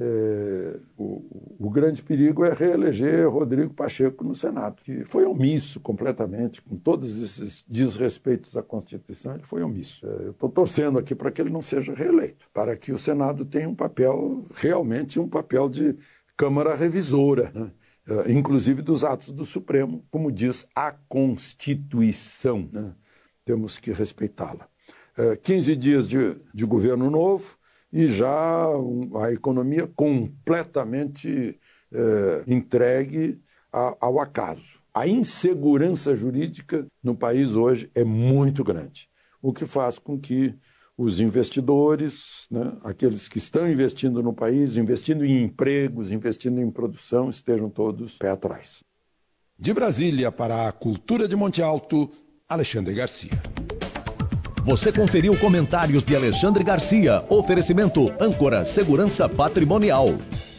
É, o, o grande perigo é reeleger Rodrigo Pacheco no Senado, que foi omisso completamente, com todos esses desrespeitos à Constituição, ele foi omisso. É, eu estou torcendo aqui para que ele não seja reeleito, para que o Senado tenha um papel, realmente um papel de Câmara revisora, né? É, inclusive dos atos do Supremo, como diz a Constituição, né? Temos que respeitá-la. É, quinze dias de, de governo novo, e já a economia completamente eh, entregue a, ao acaso. A insegurança jurídica no país hoje é muito grande, o que faz com que os investidores, né, aqueles que estão investindo no país, investindo em empregos, investindo em produção, estejam todos pé atrás. De Brasília para a Cultura de Monte Alto, Alexandre Garcia. Você conferiu comentários de Alexandre Garcia. Oferecimento Âncora Segurança Patrimonial.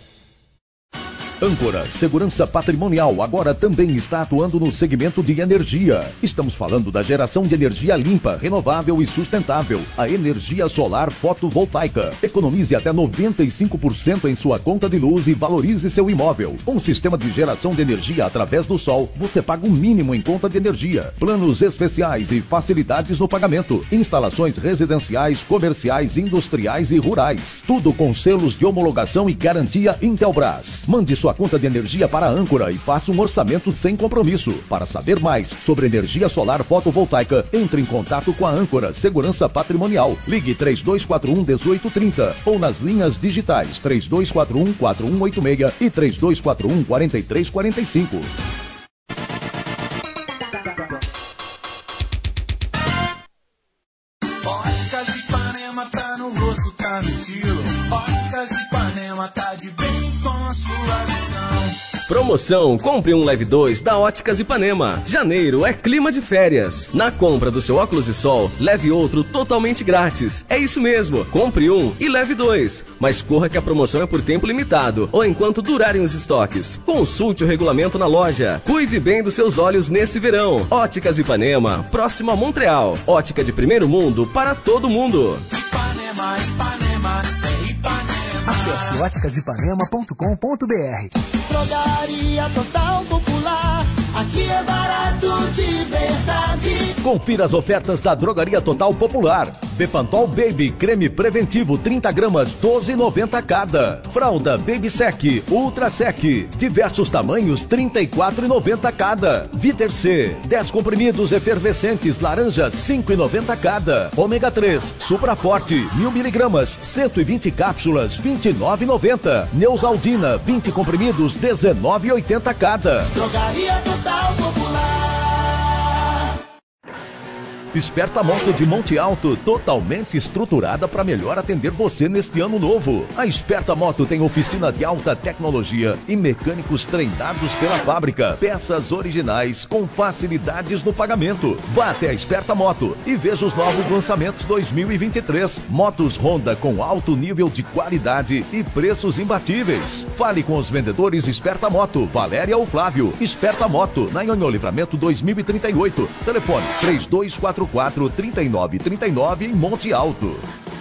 Âncora Segurança Patrimonial agora também está atuando no segmento de energia. Estamos falando da geração de energia limpa, renovável e sustentável. A energia solar fotovoltaica. Economize até noventa e cinco por cento em sua conta de luz e valorize seu imóvel. Com um sistema de geração de energia através do sol, você paga o mínimo em conta de energia. Planos especiais e facilidades no pagamento. Instalações residenciais, comerciais, industriais e rurais. Tudo com selos de homologação e garantia Intelbras. Mande sua conta de energia para a Âncora e faça um orçamento sem compromisso. Para saber mais sobre energia solar fotovoltaica, entre em contato com a Âncora Segurança Patrimonial. Ligue três dois quatro um, um oito três zero ou nas linhas digitais três dois quatro um, quatro um oito seis e três dois quatro um, quatro três quatro cinco. Óticas Ipanema tá no rosto, tá no estilo. Óticas Ipanema tá de bem com sua visão. Promoção Compre um Leve dois da Óticas Ipanema. Janeiro é clima de férias. Na compra do seu óculos de sol, leve outro totalmente grátis. É isso mesmo, compre um e leve dois. Mas corra que a promoção é por tempo limitado ou enquanto durarem os estoques. Consulte o regulamento na loja. Cuide bem dos seus olhos nesse verão. Óticas Ipanema, próximo a Montreal. Ótica de primeiro mundo para todo mundo. Ipanema, Ipanema, é Ipanema. Acesse óticas ipanema ponto com ponto br. Drogaria Total Popular, aqui é barato de ver. verdade. Confira as ofertas da Drogaria Total Popular. Bepantol Baby, creme preventivo trinta gramas, doze e noventa cada. Fralda Baby Sec, Ultra Sec, diversos tamanhos, trinta e quatro e noventa cada. Viter C, dez comprimidos efervescentes, laranja, cinco e noventa cada. Ômega três, Supra Forte, mil miligramas, cento e vinte cápsulas, vinte e nove e noventa. Neusaldina, vinte comprimidos, dezenove e oitenta cada. Drogaria Total Popular. Esperta Moto de Monte Alto, totalmente estruturada para melhor atender você neste ano novo. A Esperta Moto tem oficina de alta tecnologia e mecânicos treinados pela fábrica. Peças originais com facilidades no pagamento. Vá até a Esperta Moto e veja os novos lançamentos dois mil e vinte e três. Motos Honda com alto nível de qualidade e preços imbatíveis. Fale com os vendedores Esperta Moto, Valéria ou Flávio. Esperta Moto, na Nhonhô Livramento dois mil e trinta e oito. Telefone três dois quatro quatro, trinta e nove trinta e nove em Monte Alto.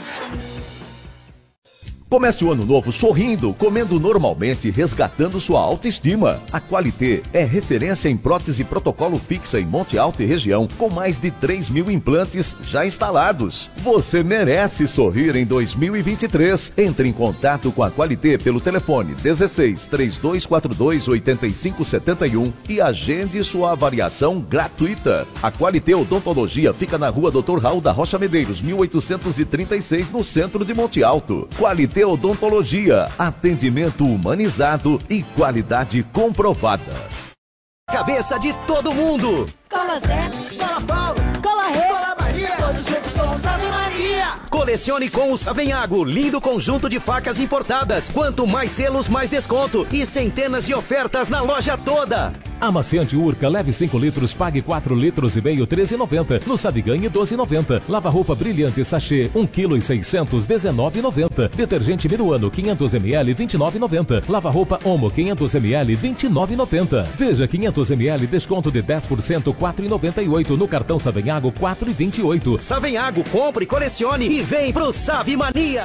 Comece o ano novo sorrindo, comendo normalmente, resgatando sua autoestima. A Qualité é referência em prótese protocolo fixa em Monte Alto e região, com mais de três mil implantes já instalados. Você merece sorrir em dois mil e vinte e três. Entre em contato com a Qualité pelo telefone dezesseis, três dois quatro dois, oito cinco sete um e agende sua avaliação gratuita. A Qualité Odontologia fica na rua doutor Raul da Rocha Medeiros, mil oitocentos e trinta e seis, no centro de Monte Alto. Qualité Odontologia, atendimento humanizado e qualidade comprovada. Cabeça de todo mundo. Cola Zé, Cola Paulo, Cola Rei, Cola Maria, todos juntos com o Salve Maria. Colecione com o Savenhago, lindo conjunto de facas importadas. Quanto mais selos, mais desconto e centenas de ofertas na loja toda. Amaciante Urca, leve cinco litros, pague quatro litros e meio, treze e noventa. No Sabe Ganhe, doze e noventa. Lava-roupa Brilhante Sachê, um quilo e seiscentos, dezenove e noventa. Detergente Miruano, quinhentos mililitros, vinte e nove e noventa. Lava-roupa Omo, quinhentos mililitros, vinte e nove e noventa. Veja, quinhentos mililitros, desconto de dez por cento, quatro e noventa e oito. No cartão Savenhago, quatro e vinte e oito. Savenhago, compre, colecione e vem pro Save Mania.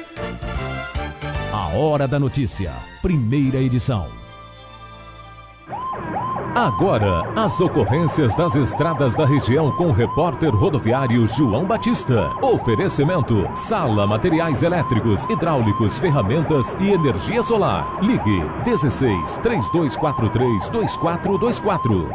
A Hora da Notícia, primeira edição. Agora, as ocorrências das estradas da região com o repórter rodoviário João Batista. Oferecimento: Sala Materiais Elétricos, Hidráulicos, Ferramentas e Energia Solar. Ligue dezesseis, três dois quatro três, dois quatro dois quatro.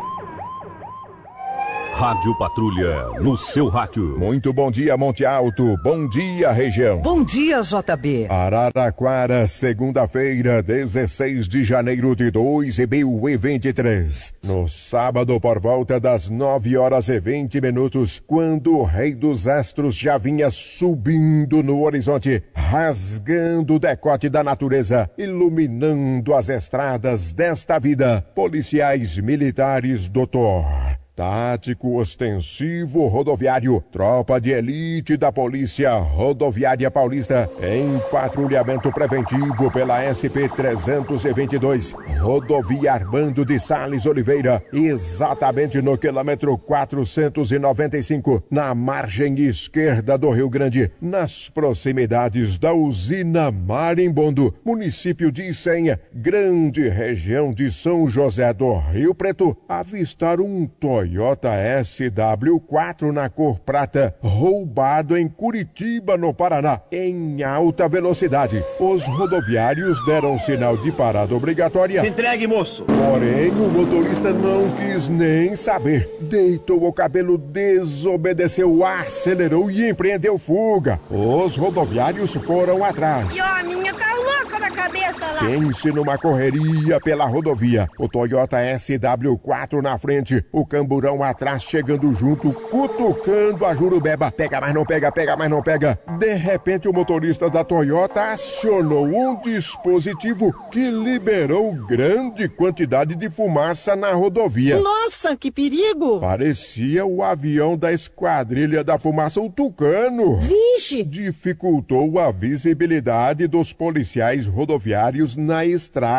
Rádio Patrulha, no seu rádio. Muito bom dia, Monte Alto. Bom dia, região. Bom dia, J B. Araraquara, segunda-feira, dezesseis de janeiro de dois mil e vinte e três. No sábado, por volta das nove horas e vinte minutos, quando o Rei dos Astros já vinha subindo no horizonte, rasgando o decote da natureza, iluminando as estradas desta vida, policiais militares, doutor Tático Ostensivo Rodoviário, tropa de elite da Polícia Rodoviária Paulista, em patrulhamento preventivo pela S P trezentos e vinte e dois, Rodovia Armando de Sales Oliveira, exatamente no quilômetro quatrocentos e noventa e cinco, na margem esquerda do Rio Grande, nas proximidades da usina Marimbondo, município de Icenha, grande região de São José do Rio Preto, avistaram um Toyota Toyota S W quatro na cor prata, roubado em Curitiba, no Paraná, em alta velocidade. Os rodoviários deram sinal de parada obrigatória. Se entregue, moço. Porém, o motorista não quis nem saber. Deitou o cabelo, desobedeceu, acelerou e empreendeu fuga. Os rodoviários foram atrás. E ó, minha tá louca da cabeça lá. Pense numa correria pela rodovia. O Toyota S W quatro na frente, o camburão atrás chegando junto, cutucando a jurubeba. Pega, mas não pega, pega, mas não pega. De repente, o motorista da Toyota acionou um dispositivo que liberou grande quantidade de fumaça na rodovia. Nossa, que perigo! Parecia o avião da Esquadrilha da Fumaça, o Tucano. Vixe! Dificultou a visibilidade dos policiais rodoviários na estrada.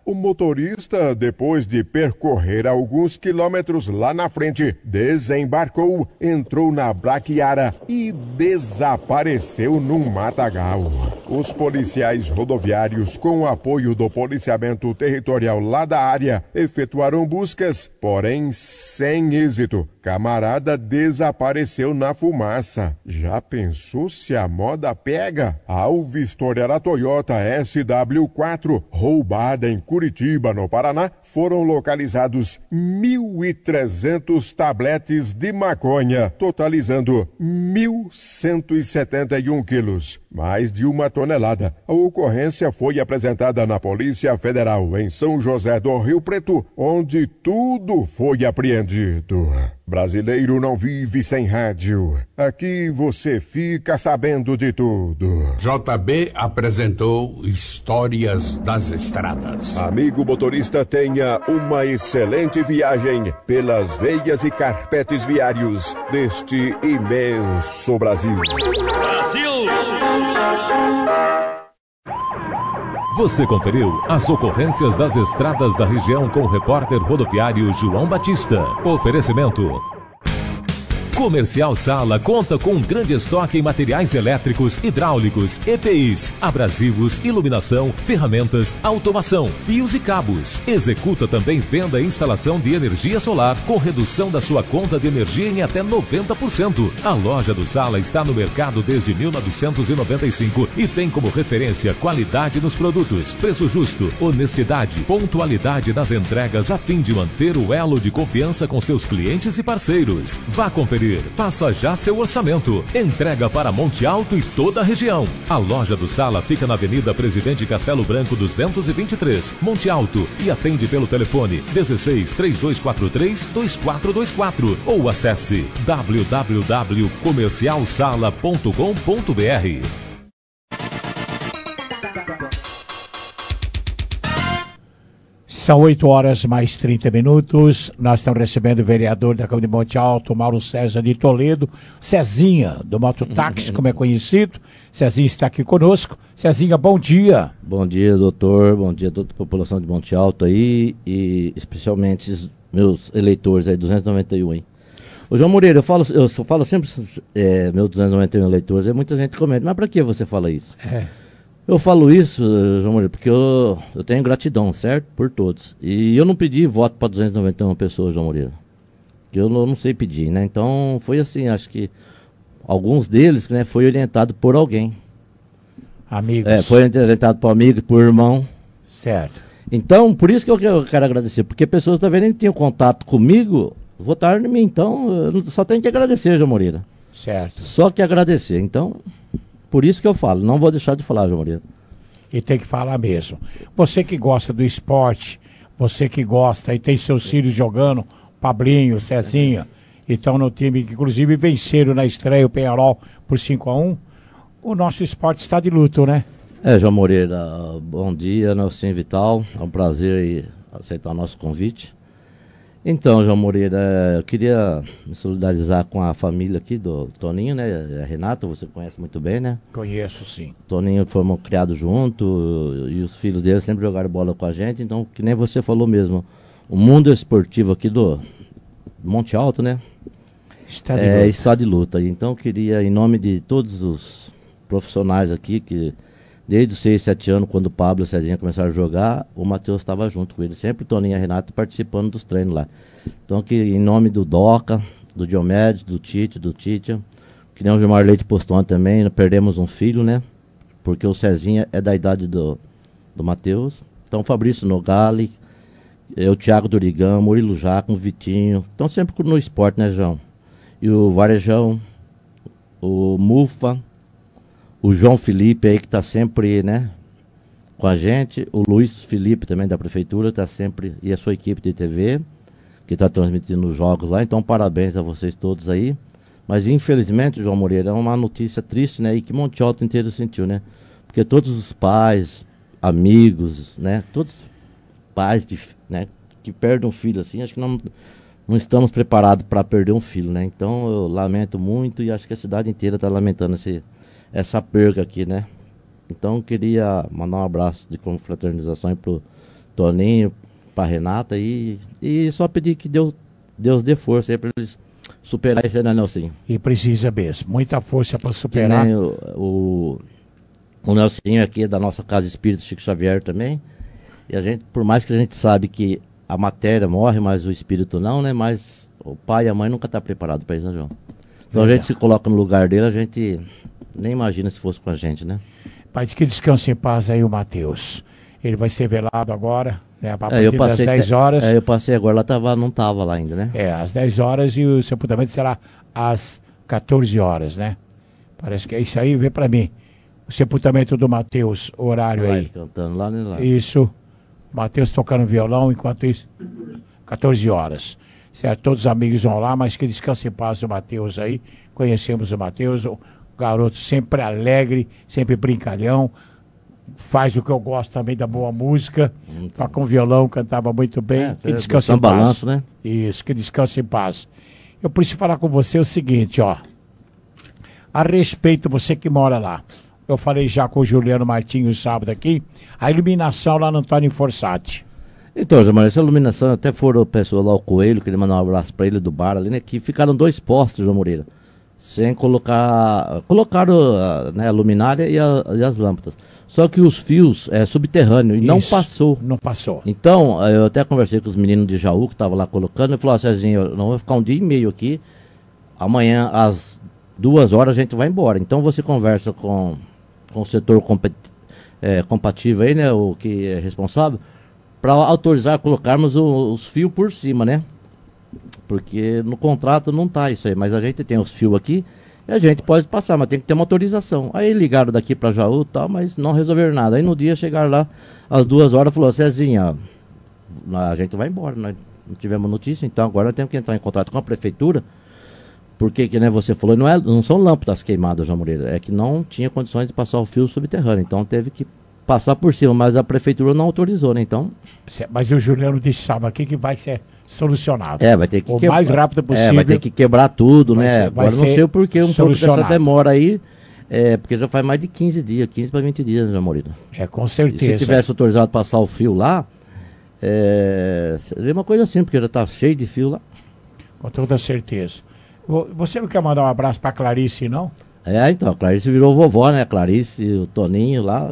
O motorista, depois de percorrer alguns quilômetros lá na frente, desembarcou, entrou na Braquiara e desapareceu num matagal. Os policiais rodoviários, com o apoio do policiamento territorial lá da área, efetuaram buscas, porém sem êxito. Camarada desapareceu na fumaça. Já pensou se a moda pega? A Alvistoriana Toyota S W quatro, roubada em Curitiba, no Paraná, foram localizados mil e trezentos tabletes de maconha, totalizando mil cento e setenta e um quilos, mais de uma tonelada. A ocorrência foi apresentada na Polícia Federal em São José do Rio Preto, onde tudo foi apreendido. Brasileiro não vive sem rádio. Aqui você fica sabendo de tudo. J B apresentou Histórias das Estradas. Amigo motorista, tenha uma excelente viagem pelas veias e carpetes viários deste imenso Brasil. Brasil! Você conferiu as ocorrências das estradas da região com o repórter rodoviário João Batista. Oferecimento. Comercial Sala conta com um grande estoque em materiais elétricos, hidráulicos, E P Is, abrasivos, iluminação, ferramentas, automação, fios e cabos. Executa também venda e instalação de energia solar com redução da sua conta de energia em até noventa por cento. A loja do Sala está no mercado desde mil novecentos e noventa e cinco e tem como referência qualidade nos produtos, preço justo, honestidade, pontualidade nas entregas a fim de manter o elo de confiança com seus clientes e parceiros. Vá conferir. Faça já seu orçamento. Entrega para Monte Alto e toda a região. A loja do Sala fica na Avenida Presidente Castelo Branco duzentos e vinte e três, Monte Alto, e atende pelo telefone dezesseis, três dois quatro três, dois quatro dois quatro ou acesse w w w ponto comercial sala ponto com ponto b r. São oito horas mais trinta minutos. Nós estamos recebendo o vereador da Câmara de Monte Alto, Mauro César de Toledo, Cezinha, do Mototáxi, como é conhecido. Cezinha está aqui conosco. Cezinha, bom dia. Bom dia, doutor. Bom dia a toda a população de Monte Alto aí, e especialmente os meus eleitores aí, duzentos e noventa e um, hein? Ô, João Moreira, eu falo, eu falo sempre, é, meus duzentos e noventa e um eleitores, aí muita gente comenta, mas para que você fala isso? É. Eu falo isso, João Moreira, porque eu, eu tenho gratidão, certo? Por todos. E eu não pedi voto para duzentas e noventa e uma pessoas, João Moreira. Que eu não, não sei pedir, né? Então, foi assim, acho que alguns deles, né, foi orientado por alguém. Amigos. É, foi orientado por amigo, por irmão. Certo. Então, por isso que eu, eu quero agradecer, porque pessoas também nem tinham contato comigo, votaram em mim. Então, eu só tenho que agradecer, João Moreira. Certo. Só que agradecer. Então... Por isso que eu falo, não vou deixar de falar, João Moreira. E tem que falar mesmo. Você que gosta do esporte, você que gosta e tem seus filhos jogando, Pablinho, Cezinha, e estão no time que inclusive venceram na estreia o Penharol por cinco a um, o nosso esporte está de luto, né? É, João Moreira, bom dia, Nelson Vital, é um prazer aceitar o nosso convite. Então, João Moreira, eu queria me solidarizar com a família aqui do Toninho, né? A Renata, você conhece muito bem, né? Conheço, sim. Toninho fomos criados junto e os filhos dele sempre jogaram bola com a gente. Então, que nem você falou mesmo, o mundo esportivo aqui do Monte Alto, né? Está de é, luta. Está de luta. Então, eu queria, em nome de todos os profissionais aqui, que desde os seis, sete anos, quando o Pablo e o Cezinha começaram a jogar, o Matheus estava junto com ele. Sempre o Toninho e a Renata participando dos treinos lá. Então, que em nome do Doca, do Diomedes, do Tite, do Titia, que nem o Gilmar Leite postou também, perdemos um filho, né? Porque o Cezinha é da idade do, do Matheus. Então, o Fabrício Nogale, eu, o Thiago Durigão, Murilo Jaco, o Vitinho. Então, sempre no esporte, né, João? E o Varejão, o Mufa, o João Felipe aí que está sempre, né, com a gente, o Luiz Felipe também da prefeitura está sempre, e a sua equipe de T V, que está transmitindo os jogos lá, então parabéns a vocês todos aí. Mas infelizmente, João Moreira, é uma notícia triste, né, e que Monte Alto inteiro sentiu, né, porque todos os pais, amigos, né, todos os pais de, né, que perdem um filho assim, acho que não, não estamos preparados para perder um filho, né, então eu lamento muito e acho que a cidade inteira está lamentando esse essa perca aqui, né? Então queria mandar um abraço de confraternização para o Toninho, pra Renata e, e só pedir que Deus, Deus dê força aí pra eles superar esse ano, Nelsinho. E precisa mesmo, muita força para superar. Que nem o, o, o Nelsinho aqui é da nossa Casa Espírita Chico Xavier também. E a gente, por mais que a gente sabe que a matéria morre, mas o espírito não, né? Mas o pai e a mãe nunca tá preparado para isso, né, João? Então a gente se coloca no lugar dele, a gente nem imagina se fosse com a gente, né? Pai, que descanse em paz aí o Matheus. Ele vai ser velado agora, né? A partir é, eu passei, das dez horas. É, eu passei agora, lá tava, não tava lá ainda, né? É, às dez horas e o sepultamento será às quatorze horas, né? Parece que é isso aí, vê pra mim. O sepultamento do Matheus, o horário vai aí. Cantando lá, né? Lá. Isso. Matheus tocando violão, enquanto isso, quatorze horas. Certo, todos os amigos vão lá, mas que descanse em paz o Matheus aí. Conhecemos o Matheus, o garoto sempre alegre, sempre brincalhão. Faz o que eu gosto também da boa música. Hum, tá. Toca um violão, cantava muito bem. É, que descanse em paz. Balanço, né? Isso, que descanse em paz. Eu preciso falar com você o seguinte, ó. A respeito, você que mora lá. Eu falei já com o Juliano Martins sábado aqui, a iluminação lá no Antônio Forsatti. Então, Zé Maria, essa iluminação, até foram o pessoal lá, o Coelho, queria mandar um abraço para ele do bar ali, né, que ficaram dois postes, João Moreira, sem colocar, colocaram, né, a luminária e, a, e as lâmpadas. Só que os fios é subterrâneo e Isso, não passou. Não passou. Então, eu até conversei com os meninos de Jaú que estavam lá colocando, e falou, ó, Cezinho, eu não vou ficar um dia e meio aqui, amanhã às duas horas a gente vai embora. Então você conversa com... com o setor compet, é, compatível aí, né, o que é responsável, para autorizar colocarmos o, os fios por cima, né? Porque no contrato não tá isso aí, mas a gente tem os fios aqui e a gente pode passar, mas tem que ter uma autorização. Aí ligaram daqui para Jaú e tal, mas não resolveram nada. Aí no dia chegaram lá, às duas horas, falou, Cezinha, a gente vai embora, nós não tivemos notícia, então agora nós temos que entrar em contato com a prefeitura. Porque, que né, você falou, não, é, não são lâmpadas queimadas, João Moreira, é que não tinha condições de passar o fio subterrâneo, então teve que passar por cima, mas a prefeitura não autorizou, né, então... Mas o Juliano disse, sabe aqui que vai ser solucionado. É, vai ter que... O quebra... mais rápido possível. É, vai ter que quebrar tudo, vai né, ser, agora não sei o porquê, um pouco dessa demora aí, é, porque já faz mais de quinze dias, quinze para vinte dias, João Moreira. É, com certeza. E se tivesse autorizado passar o fio lá, é, seria uma coisa assim, porque já tá cheio de fio lá. Com toda certeza. Você não quer mandar um abraço pra Clarice, não? É, então, a Clarice virou vovó, né? A Clarice, o Toninho lá.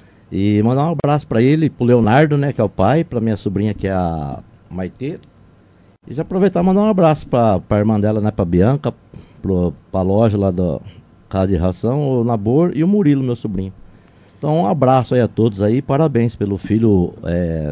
E mandar um abraço pra ele, pro Leonardo, né? Que é o pai, pra minha sobrinha, que é a Maitê. E já aproveitar e mandar um abraço pra, pra irmã dela, né? Pra Bianca, pro, pra loja lá da Casa de Ração, o Nabor e o Murilo, meu sobrinho. Então, um abraço aí a todos aí, parabéns pelo filho... É...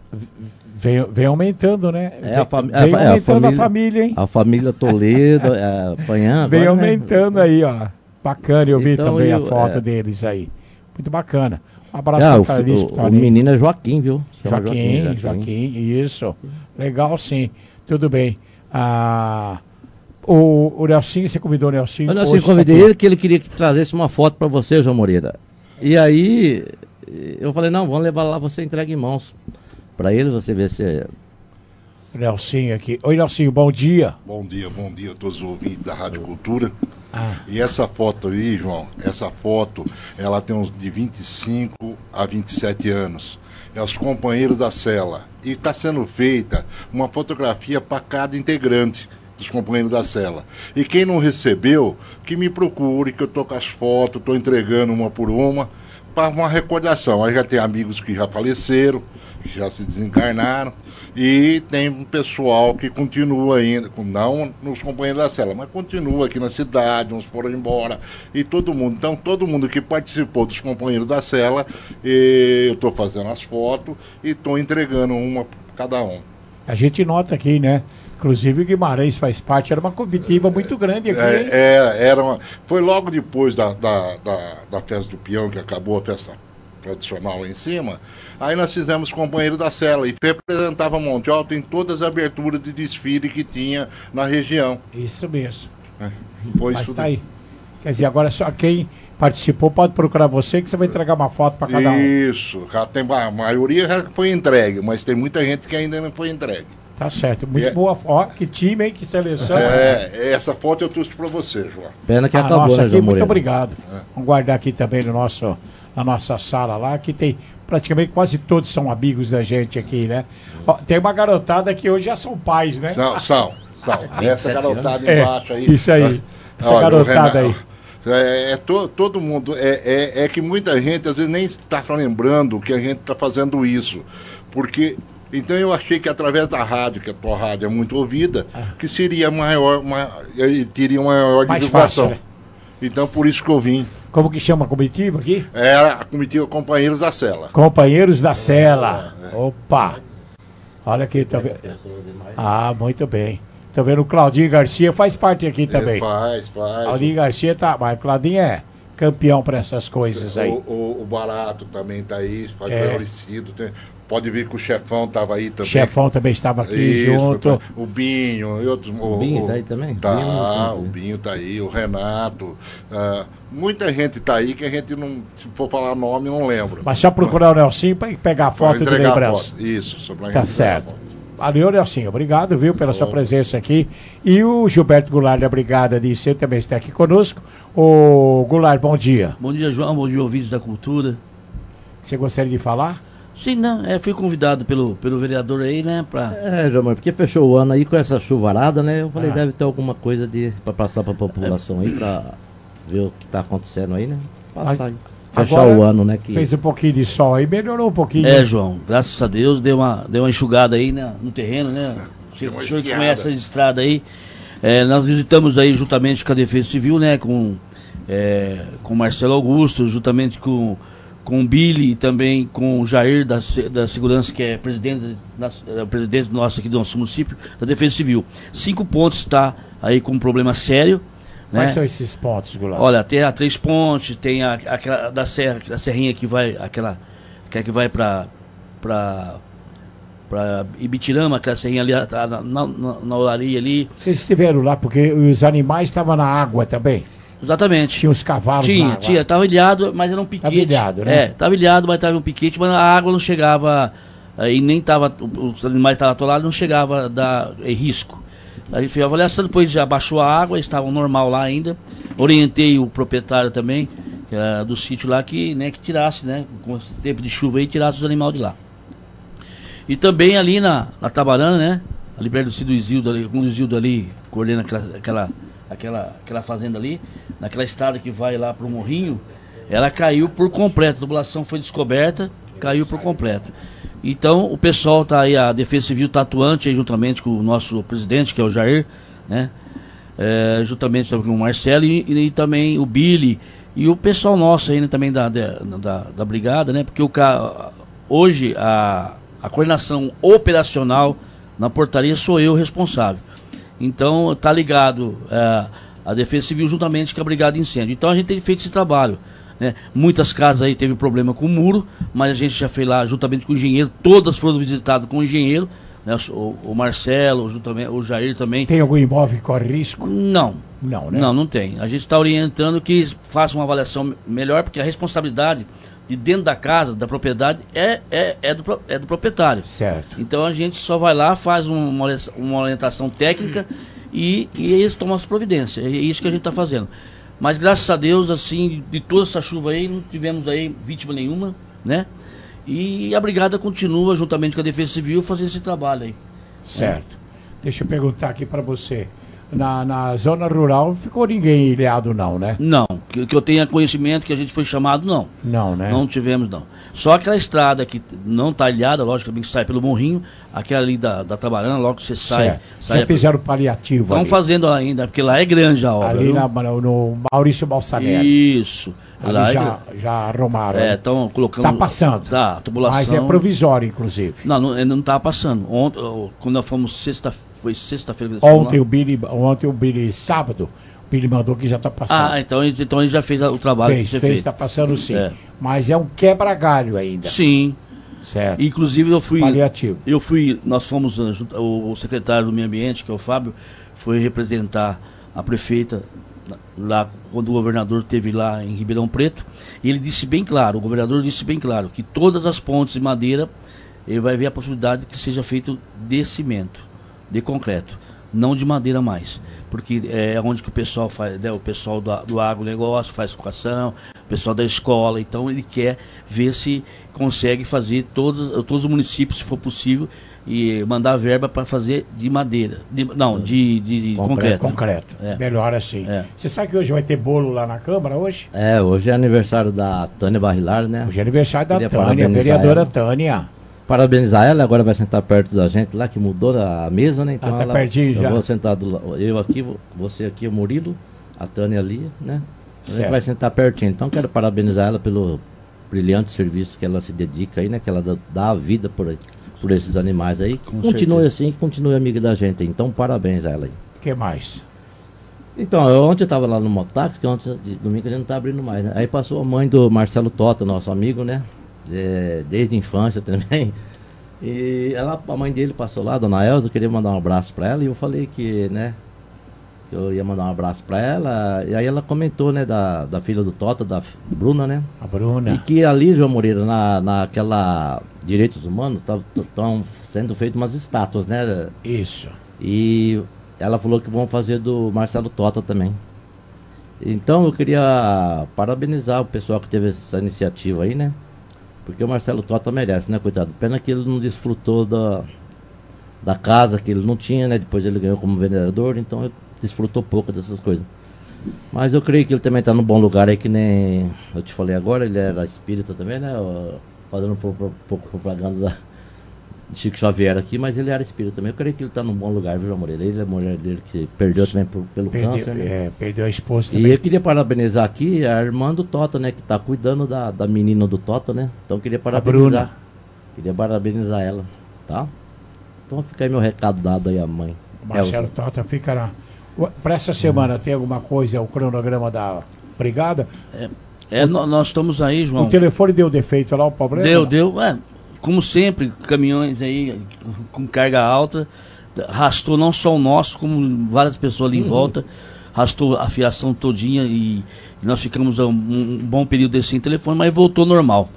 Vem, vem aumentando, né? É, a, fami vem é, aumentando a, família, a família, hein? A família Toledo, é, apanhando. Vem agora, aumentando, né? Aí, ó. Bacana, eu vi então, também eu, a foto é... deles aí. Muito bacana. Um abraço ah, pra Clarice. O, o, o menino é Joaquim, viu? Joaquim, Joaquim, Joaquim, Joaquim, isso. Legal, sim. Tudo bem. Ah, o, o Nelsinho, você convidou o Nelsinho? Eu Nelsinho, convidei ele que ele queria que trazesse uma foto pra você, João Moreira. E aí, eu falei, não, vamos levar lá, você entrega em mãos. Pra ele, você ver se... Nelsinho aqui. Oi, Nelsinho, bom dia. Bom dia, bom dia a todos os ouvintes da Rádio Cultura. Ah. E essa foto aí, João, essa foto, ela tem uns de vinte e cinco a vinte e sete anos. É os companheiros da cela. E está sendo feita uma fotografia para cada integrante dos companheiros da cela. E quem não recebeu, que me procure, que eu tô com as fotos, estou entregando uma por uma, para uma recordação. Aí já tem amigos que já faleceram, que já se desencarnaram, e tem um pessoal que continua ainda, não nos companheiros da cela, mas continua aqui na cidade, uns foram embora, e todo mundo. Então, todo mundo que participou dos companheiros da cela, eu estou fazendo as fotos e estou entregando uma para cada um. A gente nota aqui, né? Inclusive o Guimarães faz parte, era uma comitiva muito grande aqui. É, é, era uma, foi logo depois da, da, da, da festa do peão, que acabou a festa tradicional lá em cima. Aí nós fizemos companheiro da cela e representava Monte Alto em todas as aberturas de desfile que tinha na região. Isso mesmo. É, foi Mas isso tá aí. Quer dizer, agora só quem participou pode procurar você, que você vai entregar uma foto para cada um. Isso, já tem, a maioria já foi entregue, mas tem muita gente que ainda não foi entregue. Tá certo, muito é, boa foto. Que time, hein? Que seleção. É, essa foto eu trouxe para você, João. Pena que ah, acabou, nossa, né, aqui, João muito Moreira? obrigado. É. Vamos guardar aqui também no nosso, na nossa sala lá, que tem praticamente quase todos são amigos da gente aqui, né? Ó, tem uma garotada que hoje já são pais, né? São, são. são. Essa garotada é, embaixo aí. Isso aí. Essa olha, garotada aí. É, é to, todo mundo. É, é, é que muita gente às vezes nem está lembrando que a gente está fazendo isso. Porque. Então eu achei que através da rádio, que a tua rádio é muito ouvida, ah. que seria maior, maior teria uma maior mais divulgação. Fácil, né? Então por isso que eu vim. Como que chama a comitiva aqui? É a comitiva Companheiros da Cela. Companheiros da Cela. É. Opa! Olha aqui, tá vendo? Ah, muito bem. Tô vendo o Claudinho Garcia, faz parte aqui também. É, faz, faz. Claudinho Garcia tá, mas o Claudinho é campeão para essas coisas aí. O, o, o Barato também tá aí, faz é. favorecido. Tem, pode ver que o Chefão tava aí também. O Chefão também estava aqui Isso, junto. O Binho e outros. O, o Binho o, tá aí também? Tá, Binho, o Binho tá aí, o Renato. Uh, muita gente tá aí que a gente não, se for falar nome, não lembra. Mas só procurar o Nelsinho para pegar a foto de lembrança. Foto. Isso, só pra Tá certo. Valeu, Nelsinho. Obrigado, viu, pela sua presença aqui. E o Gilberto Goulart da Brigada de Incêndio também está aqui conosco. Ô, Goulart, bom dia. Bom dia, João. Bom dia, ouvintes da cultura. Você gostaria de falar? Sim, não. É, fui convidado pelo, pelo vereador aí, né? Pra... É, João, porque fechou o ano aí com essa chuvarada, né? Eu falei, ah. deve ter alguma coisa de para passar para a população é. aí, para ver o que está acontecendo aí, né? Passar aí. Fechar Agora, o ano, né? Que... Fez um pouquinho de sol aí, melhorou um pouquinho. É, João, graças a Deus, deu uma, deu uma enxugada aí, né, no terreno, né? O senhor conhece essa estrada aí. É, nós visitamos aí juntamente com a Defesa Civil, né? Com, é, com o Marcelo Augusto, juntamente com, com o Billy e também com o Jair da, da Segurança, que é presidente, é, presidente nosso aqui do nosso município, da Defesa Civil. Cinco pontos está aí com um problema sério. Quais né? são esses pontos, Goulart? Olha, tem a Três Pontes, tem a, aquela da serra, a serrinha que vai, aquela, aquela que vai para para para Ibitirama, aquela serrinha ali na, na, na olaria ali. Vocês estiveram lá porque os animais estavam na água também? Exatamente. Tinha os cavalos tinha, na água? Tinha, estava ilhado, mas era um piquete. Estava ilhado, né? É, estava ilhado, mas estava um piquete, mas a água não chegava, e nem estava, os animais estavam atolados, não chegava a dar é, risco. A gente fez a avaliação, depois já baixou a água, estavam normal lá ainda. Orientei o proprietário também, que é do sítio lá, que, né, que tirasse, né, com esse tempo de chuva aí, tirasse os animais de lá. E também ali na, na Tabarana, né, ali perto do Isildo, ali, com o Isildo ali, coordena aquela, aquela, aquela, aquela fazenda ali, naquela estrada que vai lá para o Morrinho, ela caiu por completo, a tubulação foi descoberta, caiu por completo. Então o pessoal está aí, a Defesa Civil está atuante aí, juntamente com o nosso presidente, que é o Jair, né? É, juntamente com o Marcelo e, e, e também o Billy e o pessoal nosso aí, né, também da, da, da brigada, né? Porque o, hoje a, a coordenação operacional na portaria sou eu responsável. Então está ligado é, a Defesa Civil juntamente com a Brigada de Incêndio. Então a gente tem feito esse trabalho. Né? Muitas casas aí teve problema com o muro, mas a gente já fez lá juntamente com o engenheiro, todas foram visitadas com o engenheiro, né? o, o Marcelo, juntamente, o Jair também. Tem algum imóvel que corre risco? Não. Não, né? Não, não tem. A gente está orientando que faça uma avaliação melhor, porque a responsabilidade de dentro da casa, da propriedade, é, é, é, do, é do proprietário. Certo. Então a gente só vai lá, faz uma, uma orientação técnica e, e eles tomam as providências. É isso que a gente está fazendo. Mas graças a Deus, assim, de toda essa chuva aí, não tivemos aí vítima nenhuma, né? E a brigada continua, juntamente com a Defesa Civil, fazendo esse trabalho aí. Certo. É. Deixa eu perguntar aqui para você. Na, na zona rural não ficou ninguém ilhado não, né? Não, que, que eu tenha conhecimento que a gente foi chamado, não. Não, né? Não tivemos, não. Só aquela estrada que não está ilhada, logicamente sai pelo Morrinho, aquela ali da, da Tabarana, logo que você sai... sai já fizeram paliativo. Estão fazendo ainda, porque lá é grande a obra. Ali na, no Maurício Balsanelli. Isso. Ali lá já, é... já arrumaram. É, estão colocando... Está passando. Tá, tubulação... Mas é provisório, inclusive. Não, não, não está passando. Ontem, quando nós fomos sexta-feira, foi sexta-feira. Ontem o Billy, ontem o Billy, sábado, o Billy mandou que já está passando. Ah, então, então ele já fez o trabalho fez, que você fez. fez. Está passando sim. É. Mas é um quebra-galho ainda. Sim. Certo. Inclusive eu fui... Paliativo. Eu fui, nós fomos, o, o secretário do Meio Ambiente, que é o Fábio, foi representar a prefeita lá, quando o governador esteve lá em Ribeirão Preto, e ele disse bem claro, o governador disse bem claro, que todas as pontes de madeira, ele vai ver a possibilidade de que seja feito de cimento, de concreto, não de madeira mais, porque é onde que o pessoal faz, né, o pessoal do, do agronegócio faz escoação, pessoal da escola. Então ele quer ver se consegue fazer todos, todos os municípios, se for possível, e mandar verba para fazer de madeira. De, não, de, de, de concreto. Concreto. É. Melhor assim. É. Você sabe que hoje vai ter bolo lá na Câmara hoje? É, hoje é aniversário da Tânia Barrilar, né? Hoje é aniversário da Queria Tânia, vereadora ela. Tânia. Parabenizar ela, agora vai sentar perto da gente lá, que mudou a mesa, né? Então ah, tá ela, pertinho eu já. vou sentar do, eu aqui, você aqui, o Murilo, a Tânia ali, né? A gente certo. vai sentar pertinho. Então quero parabenizar ela pelo brilhante serviço que ela se dedica aí, né? Que ela dá, dá a vida por, por esses animais aí. Que continue certeza. Assim, que continue amiga da gente aí. Então parabéns a ela aí. O que mais? Então, eu, ontem eu estava lá no Motax, que ontem, de domingo a gente não tá abrindo mais, né? Aí passou a mãe do Marcelo Tota, nosso amigo, né? É, desde a infância também. E ela, a mãe dele passou lá, dona Elza, eu queria mandar um abraço para ela, e eu falei que, né, que eu ia mandar um abraço para ela, e aí ela comentou, né, da, da filha do Tota, da Bruna, né? A Bruna. E que ali, João Moreira, na, naquela Direitos Humanos, estão sendo feitas umas estátuas, né? Isso. E ela falou que vão fazer do Marcelo Tota também. Então eu queria parabenizar o pessoal que teve essa iniciativa aí, né? Porque o Marcelo Tota merece, né, coitado? Pena que ele não desfrutou da, da casa que ele não tinha, né? Depois ele ganhou como vereador, então ele desfrutou pouco dessas coisas. Mas eu creio que ele também está no bom lugar aí, que nem eu te falei agora, ele era espírita também, né? Fazendo um pouco, pouco propaganda da de Chico Xavier aqui, mas ele era espírita também. Eu creio que ele está num bom lugar, viu, João Moreira? Ele é a mulher dele que perdeu também por, pelo perdeu, câncer, né? É, perdeu a esposa e também. E eu queria parabenizar aqui a irmã do Tota, né? Que está cuidando da, da menina do Tota, né? Então eu queria parabenizar. Queria parabenizar ela, tá? Então fica aí meu recado dado aí à mãe. Marcelo Tota fica lá. Para essa semana, hum. tem alguma coisa, o cronograma da brigada? É, é o, nós estamos aí, João. O telefone deu defeito lá, o problema? Deu, deu, é. Como sempre, caminhões aí com carga alta, arrastou não só o nosso, como várias pessoas ali em uhum. volta, arrastou a fiação todinha e, e nós ficamos um, um bom período sem telefone, mas voltou normal.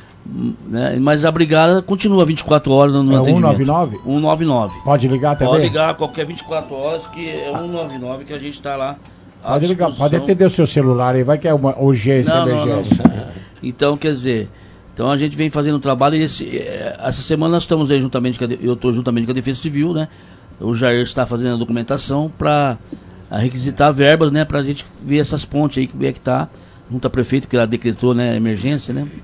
Né? Mas a brigada continua vinte e quatro horas no é atendimento. cento e noventa e nove? cento e noventa e nove. Pode ligar também? Pode ligar qualquer vinte e quatro horas, que é cento e noventa e nove que a gente está lá. Pode ligar, pode atender o seu celular aí, vai que é uma urgência, não, emergência. Não, não. Então, quer dizer... Então a gente vem fazendo um trabalho e esse, essa semana nós estamos aí juntamente com a, eu estou juntamente com a Defesa Civil, né? O Jair está fazendo a documentação para requisitar verbas, né? Para a gente ver essas pontes aí, como é que está, junto ao prefeito, que ela decretou, né? Emergência, né?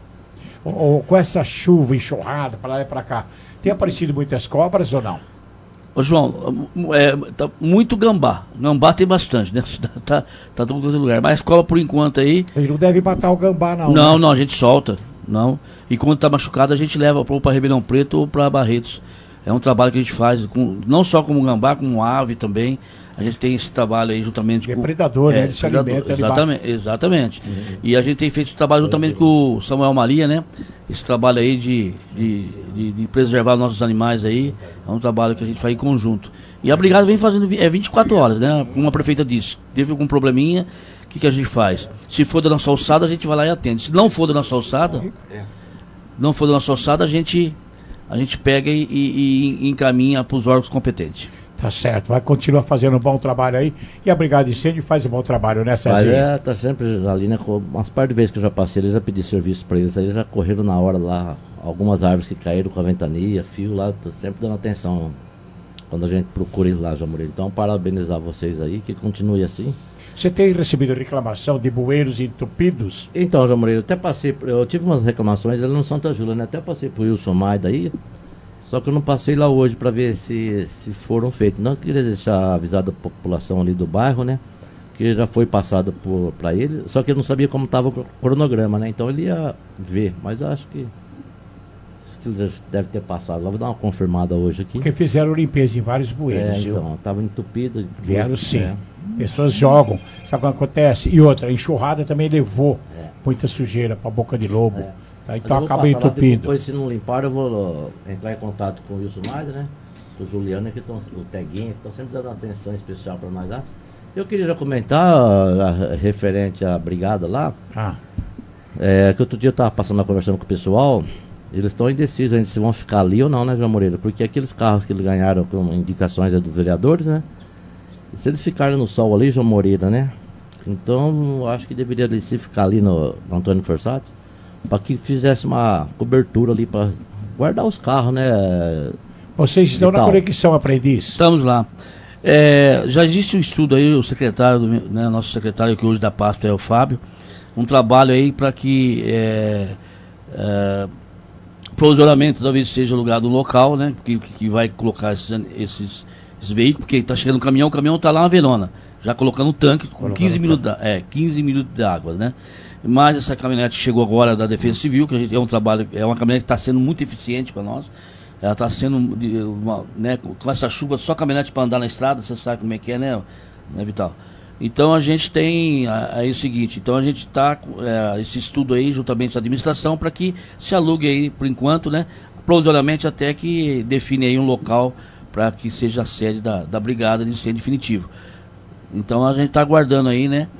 O, com essa chuva enxurrada para lá e para cá, tem aparecido muitas cobras ou não? Ô João, é, tá muito gambá. Gambá tem bastante, né? Tá, tá todo lugar. Mas cobra por enquanto aí. Ele não deve matar o gambá, não. Não, né? não, a gente solta. Não. E quando está machucado, a gente leva ou para Ribeirão Preto ou para Barretos. É um trabalho que a gente faz, com, não só como gambá, como ave também. A gente tem esse trabalho aí juntamente é com... predador, é, né? Ele se alimenta, exatamente, ele exatamente. Uhum. E a gente tem feito esse trabalho juntamente uhum. com o Samuel Maria, né? Esse trabalho aí de, de, de, de preservar nossos animais aí. É um trabalho que a gente faz em conjunto. E a brigada vem fazendo é vinte e quatro horas, né? Como a prefeita disse. Teve algum probleminha, o que, que a gente faz? Se for da nossa alçada, a gente vai lá e atende. Se não for da nossa alçada... É. Não for da nossa alçada, a gente, a gente pega e, e, e encaminha para os órgãos competentes. Tá certo, vai continuar fazendo um bom trabalho aí. E a Brigada de Incêndio faz um bom trabalho, né, Cezinha? É, tá sempre ali, né? Umas par de vezes que eu já passei, eles já pedi serviço para eles, aí eles já correram na hora lá, algumas árvores que caíram com a ventania, fio lá, tô sempre dando atenção quando a gente procura ir lá, João Moreira. Então, parabenizar vocês aí, que continue assim. Você tem recebido reclamação de bueiros entupidos? Então, João Moreira, eu até passei, eu tive umas reclamações ali no Santa Júlia, né? Até passei pro Wilson Maida aí, só que eu não passei lá hoje para ver se, se foram feitos. Não queria deixar avisado a população ali do bairro, né? Que já foi passado para ele, só que eu não sabia como estava o cronograma, né? Então ele ia ver, mas eu acho que, acho que ele deve ter passado. Lá vou dar uma confirmada hoje aqui. Porque fizeram limpeza em vários bueiros, é, viu? Então, estava entupido. Vieram sim. É. Pessoas jogam, sabe o que acontece? E outra, a enxurrada também levou é. muita sujeira para a boca de lobo. É. Tá? Então acaba entupindo. Depois, se não limpar, eu vou entrar em contato com o Wilson Maida, né? O Juliano, que estão, o Teguinho, que estão sempre dando atenção especial para nós lá. Eu queria já comentar a, a, referente à brigada lá. Ah. É, que outro dia eu estava passando lá conversando com o pessoal. Eles estão indecisos ainda se vão ficar ali ou não, né, João Moreira? Porque aqueles carros que eles ganharam com indicações é dos vereadores, né? E se eles ficarem no sol ali, João Moreira, né? Então, eu acho que deveria ali, se ficar ali no, no Antônio Forçati, para que fizesse uma cobertura ali para guardar os carros, né? Vocês estão na conexão aprendiz? Estamos lá. É, já existe um estudo aí, o secretário, do, né, nosso secretário que hoje da pasta é o Fábio, um trabalho aí para que é, é, provisoriamente talvez seja alugado um local, né, que, que vai colocar esses, esses, esses veículos, porque está chegando um caminhão, o caminhão está lá na Verona, já colocando um tanque com colocando quinze minutos, da, é, quinze minutos de água, né? Mas essa caminhonete chegou agora da Defesa Civil, que a gente, é um trabalho, é uma caminhonete que está sendo muito eficiente para nós. Ela está sendo, uma, né, com essa chuva, só caminhonete para andar na estrada, você sabe como é que é, né, né Vital? Então a gente tem aí o seguinte, então a gente está com é, esse estudo aí, juntamente com a administração, para que se alugue aí, por enquanto, né, provisoriamente até que define aí um local para que seja a sede da, da brigada de incêndio definitivo. Então a gente está aguardando aí, né,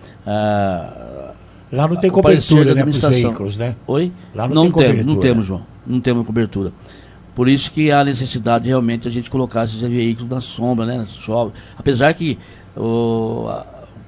a, lá não tem cobertura, né, para os veículos, né? Oi? Lá não, não tem temos, cobertura. não temos, João, não temos cobertura. Por isso que há necessidade realmente a gente colocar esses veículos na sombra, né? Chove. Apesar que o, a,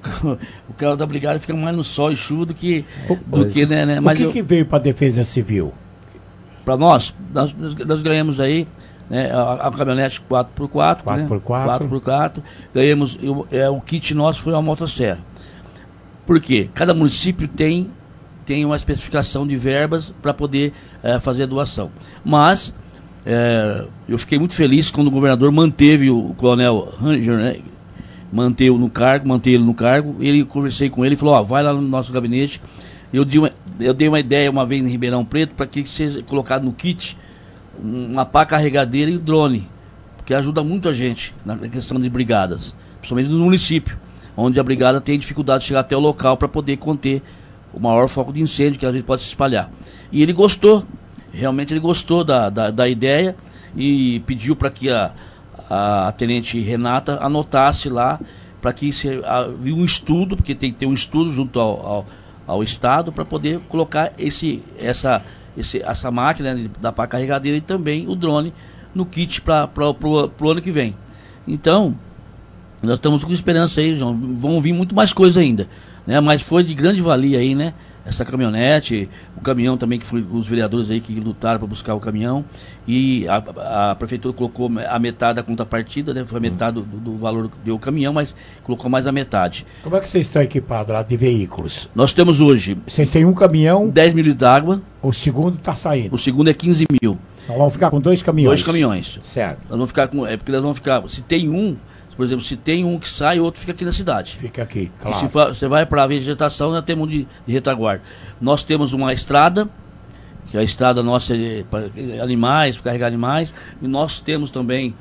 o carro da brigada fica mais no sol e chuva do que, do que né, né? Mas o que, eu, que veio para a Defesa Civil? Para nós, nós, nós ganhamos aí, né, a, a caminhonete quatro por quatro, quatro por quatro. quatro por quatro, ganhamos, eu, é, o kit nosso foi uma motosserra. Por quê? Cada município tem, tem uma especificação de verbas para poder é, fazer a doação. Mas É, eu fiquei muito feliz quando o governador manteve o coronel Ranger, né, manteve no cargo, manteve ele no cargo. Ele, conversei com ele e falou: ó, vai lá no nosso gabinete. Eu dei uma, eu dei uma ideia uma vez em Ribeirão Preto para que seja colocado no kit uma pá carregadeira e drone, porque ajuda muito a gente na questão de brigadas, principalmente no município, onde a brigada tem dificuldade de chegar até o local para poder conter o maior foco de incêndio que a gente pode se espalhar. E ele gostou. Realmente ele gostou da, da, da ideia e pediu para que a, a tenente Renata anotasse lá, para que se havia um estudo, porque tem que ter um estudo junto ao, ao, ao Estado para poder colocar esse, essa, esse, essa máquina, né, da pá carregadeira e também o drone no kit para o ano que vem. Então, nós estamos com esperança aí, João, vão vir muito mais coisas ainda, né? Mas foi de grande valia aí, né? Essa caminhonete, o caminhão também, que foi os vereadores aí que lutaram para buscar o caminhão, e a, a prefeitura colocou a metade da contrapartida, né? Foi a metade do, do valor que deu o caminhão, mas colocou mais a metade. Como é que vocês estão equipados lá de veículos? Nós temos hoje... Vocês têm um caminhão... dez mil litros d'água. O segundo está saindo. O segundo é quinze mil. Então vamos ficar com dois caminhões. Dois caminhões. Certo. Nós vamos ficar com... É porque nós vamos ficar... Se tem um... Por exemplo, se tem um que sai, o outro fica aqui na cidade. Fica aqui, claro. E se for, você vai para a vegetação, nós temos um de, de retaguarda. Nós temos uma estrada, que a estrada nossa é para animais, para carregar animais. E nós temos também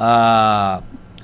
a,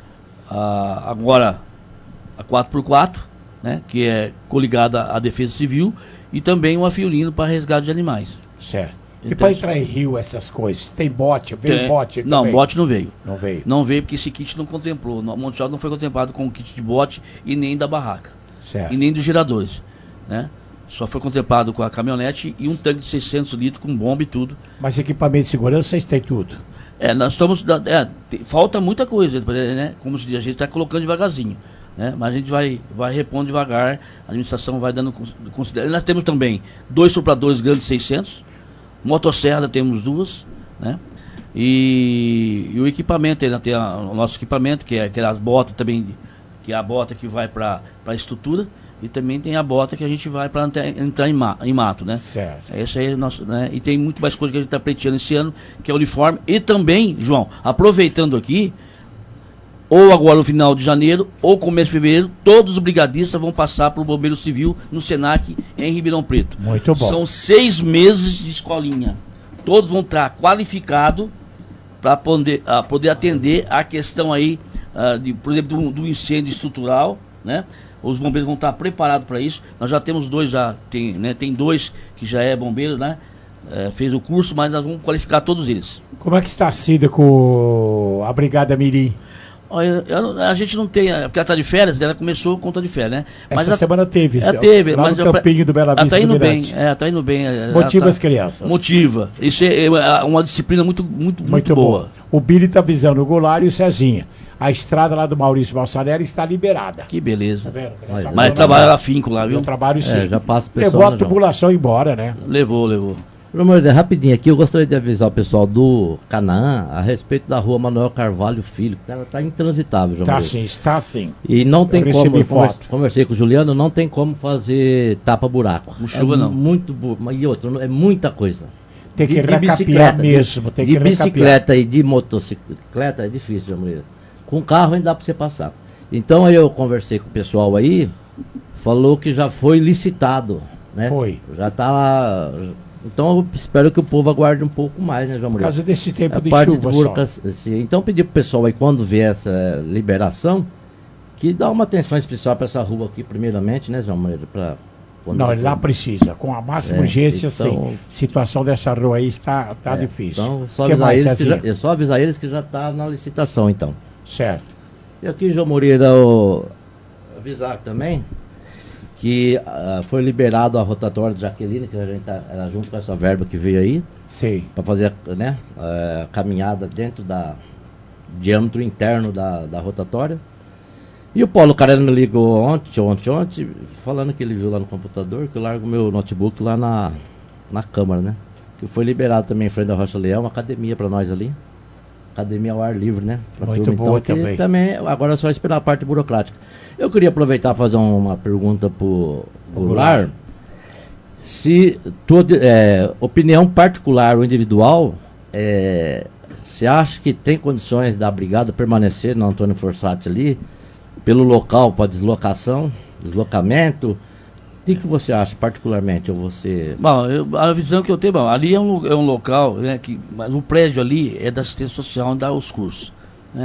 a agora a quatro por quatro, né, que é coligada à Defesa Civil, e também uma Fiorino para resgate de animais. Certo. E Então, para entrar em rio, essas coisas? Tem bote? Veio tem, bote? Não, também? bote não veio. Não veio. Não veio porque esse kit não contemplou. O Monte Alto não foi contemplado com o kit de bote e nem da barraca. Certo. E nem dos geradores, né? Só foi contemplado com a caminhonete e um tanque de seiscentos litros com bomba e tudo. Mas equipamento de segurança, vocês têm tudo? É, nós estamos... É, tem, falta muita coisa, né? Como se diz, a gente está colocando devagarzinho, né? Mas a gente vai, vai repondo devagar, a administração vai dando consideração. Nós temos também dois sopradores grandes seiscentos, motosserra temos duas, né? E, e o equipamento, ainda tem a, o nosso equipamento, que é aquelas botas também, que é a bota que vai para a estrutura, e também tem a bota que a gente vai para entrar em, ma, em mato, né? Certo. Esse aí é o nosso, né? E tem muito mais coisa que a gente está pleiteando esse ano, que é o uniforme. E também, João, aproveitando aqui, ou agora no final de janeiro, ou começo de fevereiro, todos os brigadistas vão passar para o Bombeiro Civil no Senac, em Ribeirão Preto. Muito bom. São seis meses de escolinha. Todos vão estar qualificados para poder, uh, poder atender a questão aí, uh, de, por exemplo, do, do incêndio estrutural, né? Os bombeiros vão estar preparados para isso. Nós já temos dois, já tem, né? Tem dois que já é bombeiro, né? É, fez o curso, mas nós vamos qualificar todos eles. Como é que está a Cida com a Brigada Mirim? Olha, eu, a gente não tem, porque ela está de férias, ela começou conta de férias, né? Essa mas ela, semana teve, ela teve, lá mas no campinho do Bela Vista. Ela está indo do bem, é, está indo bem. Motiva tá, as crianças. Motiva. Isso é, é uma disciplina muito, muito, muito, muito boa. Bom. O Billy está avisando o Goulart e o Cezinha. A estrada lá do Maurício Balsanelli está liberada. Que beleza. Tá vendo? Mas, mas, mas trabalha afinco lá, viu? Eu trabalho sim. É, já passa o pessoal, levou a né, tubulação embora, né? Levou, levou. João, rapidinho aqui, eu gostaria de avisar o pessoal do Canaã a respeito da rua Manuel Carvalho Filho, que ela está intransitável, João. Tá Moreira. sim, está sim. E não tem eu como, eu converse, foto. conversei com o Juliano, não tem como fazer tapa-buraco. Não chuva é não. Muito, e outra, é muita coisa. Tem que de, de recapear bicicleta, mesmo. Tem de que bicicleta e de motocicleta é difícil, João Moreira. Com carro ainda dá para você passar. Então aí eu conversei com o pessoal aí, falou que já foi licitado, né? Foi. Já está lá. Então eu espero que o povo aguarde um pouco mais, né, João Moreira? Por causa desse tempo a de parte chuva de burocracia. Só. Então pedir pro pessoal aí, quando vier essa liberação, que dá uma atenção especial para essa rua aqui, primeiramente, né, João Moreira? Pra Não, lá precisa, com a máxima é, urgência, então, sim. Situação dessa rua aí está, está é, difícil. Então, só que avisar, mais, eles que já, é só avisar eles que já está na licitação, então. Certo. E aqui, João Moreira, o, avisar também que uh, foi liberado a rotatória de Jaqueline, que a gente tá, era junto com essa verba que veio aí. Sim. Para fazer, né, a caminhada dentro da diâmetro interno da, da rotatória. E o Paulo Carelli me ligou ontem, ontem, ontem, falando que ele viu lá no computador, que eu largo meu notebook lá na, na Câmara, né? Que foi liberado também em frente da Rocha Leão, uma academia para nós ali. Academia ao ar livre, né? Pra Muito turma, boa então, também. também. Agora é só esperar a parte burocrática. Eu queria aproveitar e fazer uma pergunta pro Goulart. Se tua é, opinião particular ou individual, é, você acha que tem condições da brigada permanecer no Antônio Fossati ali, pelo local para deslocação, deslocamento? O que, que você acha particularmente? Ou você... Bom, eu, a visão que eu tenho, bom, ali é um, é um local, né, que, mas o prédio ali é da assistência social onde dá os cursos, né?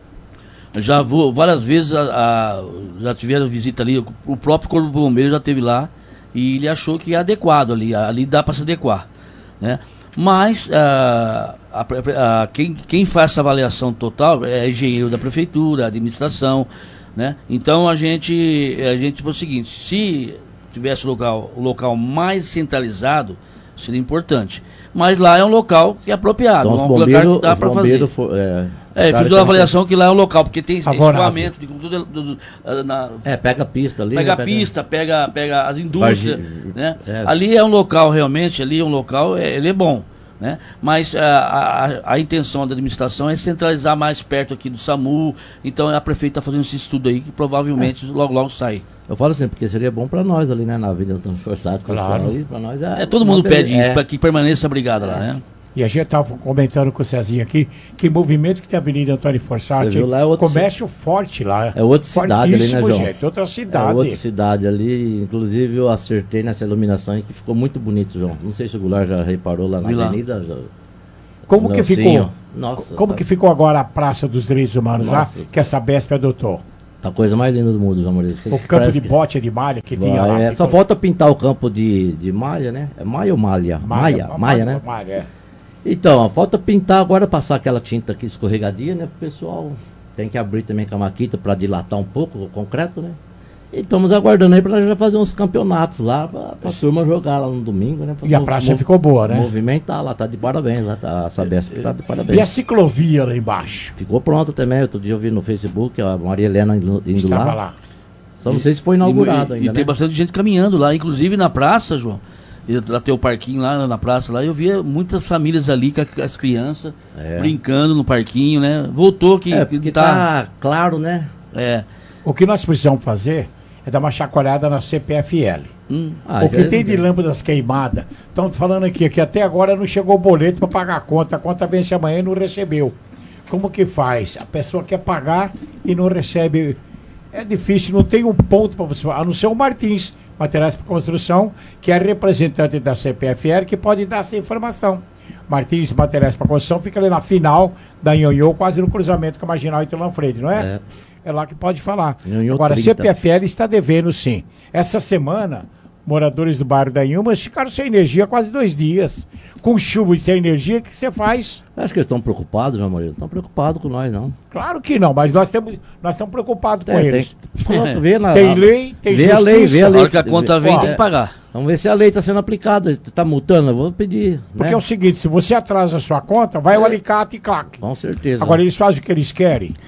Já vou, várias vezes, a, a, já tiveram visita ali, o próprio Corpo Bombeiro já esteve lá e ele achou que é adequado ali, ali dá para se adequar, né? Mas a, a, a, quem, quem faz essa avaliação total é engenheiro da prefeitura, administração, né? Então a gente, a gente tipo, é o seguinte, se tivesse o local, o local mais centralizado, seria importante. Mas lá é um local que é apropriado. Então, é um bombeiro, lugar que dá para fazer. For, é, é, fiz uma avaliação que lá é um local, porque tem favorável. escoamento, de tudo, tudo, na, é, pega a pista ali. Pega né, a pista, pega, pega as indústrias. Bargi, né? É. Ali é um local, realmente, ali é um local, é, ele é bom. Né? Mas a, a, a intenção da administração é centralizar mais perto aqui do SAMU. Então a prefeita está fazendo esse estudo aí que provavelmente é. logo logo sai. Eu falo assim, porque seria bom para nós ali, né, na vida do Antônio Fossati. Claro. Para nós é, é, todo mundo pede é. isso, para que permaneça a brigada é. lá, né? E a gente estava comentando com o Cezinho aqui que movimento que tem a Avenida Antônio Fossati, lá é outro comércio c... forte lá. É outra cidade ali, né, João? Gente, outra cidade. É outra cidade ali, inclusive eu acertei nessa iluminação e que ficou muito bonito, João. Não sei se o Goulart já reparou lá na Vi avenida. Lá. Já... Como que ficou? Nossa, como tá... que ficou agora a Praça dos Direitos Humanos Nossa. lá, que essa Sabesp adotou? Tá a coisa mais linda do mundo, João Maurício. O campo de que... bote de malha que Vai, tinha lá. É, ficou... Só falta pintar o campo de, de malha, né? É malha ou malha? Malha, malha, malha né? Malha, é. Então, falta pintar agora, passar aquela tinta aqui escorregadia, né? O pessoal tem que abrir também com a maquita para dilatar um pouco o concreto, né? E estamos aguardando aí para já fazer uns campeonatos lá, para a turma jogar lá no domingo, né? Pra e a praça ficou boa, né? Movimentar lá, tá de parabéns lá, tá, a Sabesp tá de parabéns. E a ciclovia lá embaixo? Ficou pronta também, outro dia eu vi no Facebook, a Maria Helena indo Estava lá. lá. Só não sei se foi inaugurado e, ainda, E né? tem bastante gente caminhando lá, inclusive na praça, João. E lá tem o parquinho lá na praça lá, eu via muitas famílias ali com as crianças é. brincando no parquinho, né? Voltou que, é, que tá... tá claro, né? É. O que nós precisamos fazer é dar uma chacoalhada na C P F L. Hum. Ah, o que tem de lâmpadas queimadas. Estão falando aqui que até agora não chegou o boleto para pagar a conta. A conta vence amanhã e não recebeu. Como que faz? A pessoa quer pagar e não recebe. É difícil, não tem um ponto para você. A não ser o Martins, Materiais para Construção, que é representante da C P F L, que pode dar essa informação. Martins, Materiais para Construção, fica ali na final da Ionhô, quase no cruzamento com a Marginal Ito Lanfredi, não é? É. É lá que pode falar. Agora, a C P F L está devendo, sim. Essa semana, moradores do bairro da Inhumas ficaram sem energia quase dois dias. Com chuva e sem energia, o que você faz? Acho que eles estão preocupados, João Maurício. Não estão preocupados com nós, não. Claro que não, mas nós, temos, nós estamos preocupados com tem, eles. Tem, vê na, tem lei, tem vê justiça. A lei, vê a lei. Na hora que a conta vem, ó, tem que pagar. Vamos ver se a lei está sendo aplicada. Está multando, eu vou pedir. Porque né? é o seguinte, se você atrasa a sua conta, vai é. o alicate e claque. Com certeza. Agora, eles fazem o que eles querem.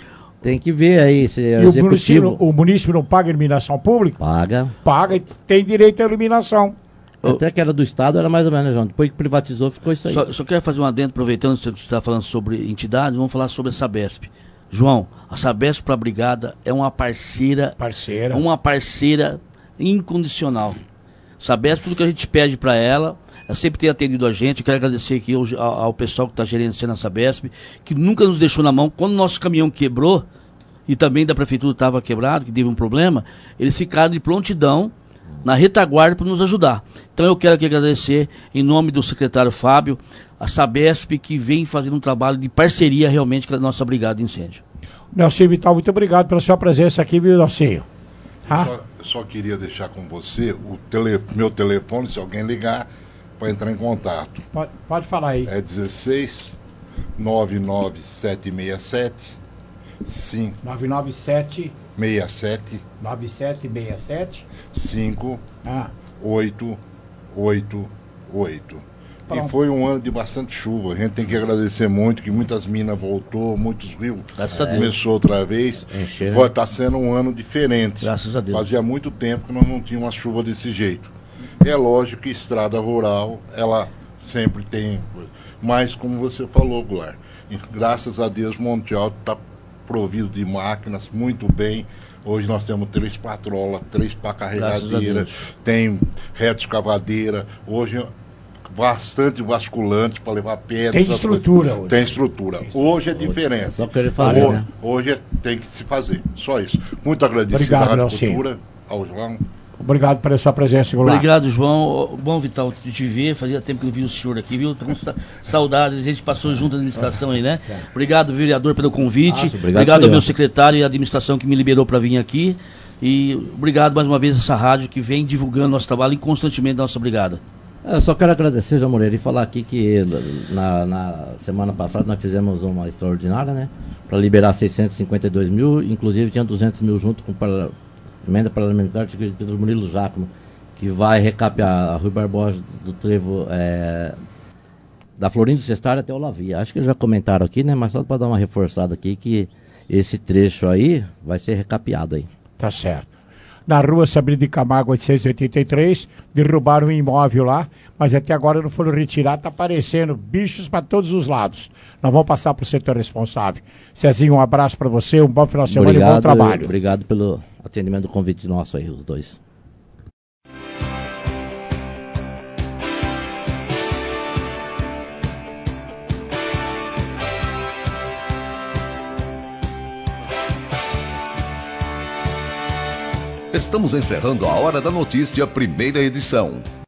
Tem que ver aí se é E o executivo. município, o município não paga iluminação pública? Paga. Paga e tem direito à iluminação. Até que era do Estado, era mais ou menos, João. Depois que privatizou, ficou isso aí. Só, só quero fazer um adendo, aproveitando que você está falando sobre entidades, vamos falar sobre a Sabesp. João, a Sabesp para a Brigada é uma parceira, parceira, uma parceira incondicional. Sabesp, tudo que a gente pede para ela, ela sempre tem atendido a gente. Eu quero agradecer aqui ao, ao pessoal que está gerenciando a Sabesp, que nunca nos deixou na mão. Quando o nosso caminhão quebrou, e também da prefeitura estava quebrado, que teve um problema, eles ficaram de prontidão na retaguarda para nos ajudar. Então eu quero aqui agradecer, em nome do secretário Fábio, a Sabesp, que vem fazendo um trabalho de parceria realmente com a nossa brigada de incêndio. Nelsinho Vital, muito obrigado pela sua presença aqui, viu, Nelsinho? Ah? Só, só queria deixar com você o tele, meu telefone, se alguém ligar, para entrar em contato. Pode, pode falar aí. É dezesseis, nove nove sete seis sete, cinco, nove nove sete, seis sete, nove sete seis sete, cinco, ah. oito oito oito. Pronto. E foi um ano de bastante chuva. A gente tem que agradecer muito, que muitas minas voltou, muitos rios é. começou outra vez. Está sendo um ano diferente. Graças a Deus. Fazia muito tempo que nós não tínhamos uma chuva desse jeito. É lógico que estrada rural, ela sempre tem. Mas, como você falou, Goulart, graças a Deus, Monte Alto está provido de máquinas muito bem. Hoje nós temos três patrolas, três pá carregadeira, tem reto escavadeira. Hoje bastante vasculante para levar pedra. Tem estrutura hoje. Tem estrutura. Hoje é diferença. Só querer fazer, hoje, né? hoje é, tem que se fazer. Só isso. Muito agradecido à Rádio Cultura, ao João. Obrigado pela sua presença, Goulart. Obrigado, João. Bom, Vital, de te ver. Fazia tempo que não vi o senhor aqui, viu? Tô com sa saudade. A gente passou junto na administração aí, né? Obrigado, vereador, pelo convite. Nossa, obrigado, obrigado ao meu secretário e à administração que me liberou para vir aqui. E obrigado mais uma vez a essa rádio que vem divulgando nosso trabalho e constantemente da nossa brigada. Eu só quero agradecer, João Moreira, e falar aqui que na, na semana passada nós fizemos uma extraordinária, né? Para liberar seiscentos e cinquenta e dois mil, inclusive tinha duzentos mil junto com a emenda parlamentar do Murilo Jácome, que vai recapear a Rui Barbosa do trevo é, da Florindo Cestário até o Lavia. Acho que eles já comentaram aqui, né? Mas só para dar uma reforçada aqui, que esse trecho aí vai ser recapeado aí. Tá certo. Na rua Sabrina de Camargo, oitocentos e oitenta e três, derrubaram um imóvel lá, mas até agora não foram retirados, tá aparecendo bichos para todos os lados. Nós vamos passar para o setor responsável. Cezinho, um abraço para você, um bom final de semana obrigado, e bom trabalho. Obrigado pelo atendimento do convite nosso aí, os dois. Estamos encerrando a Hora da Notícia, primeira edição.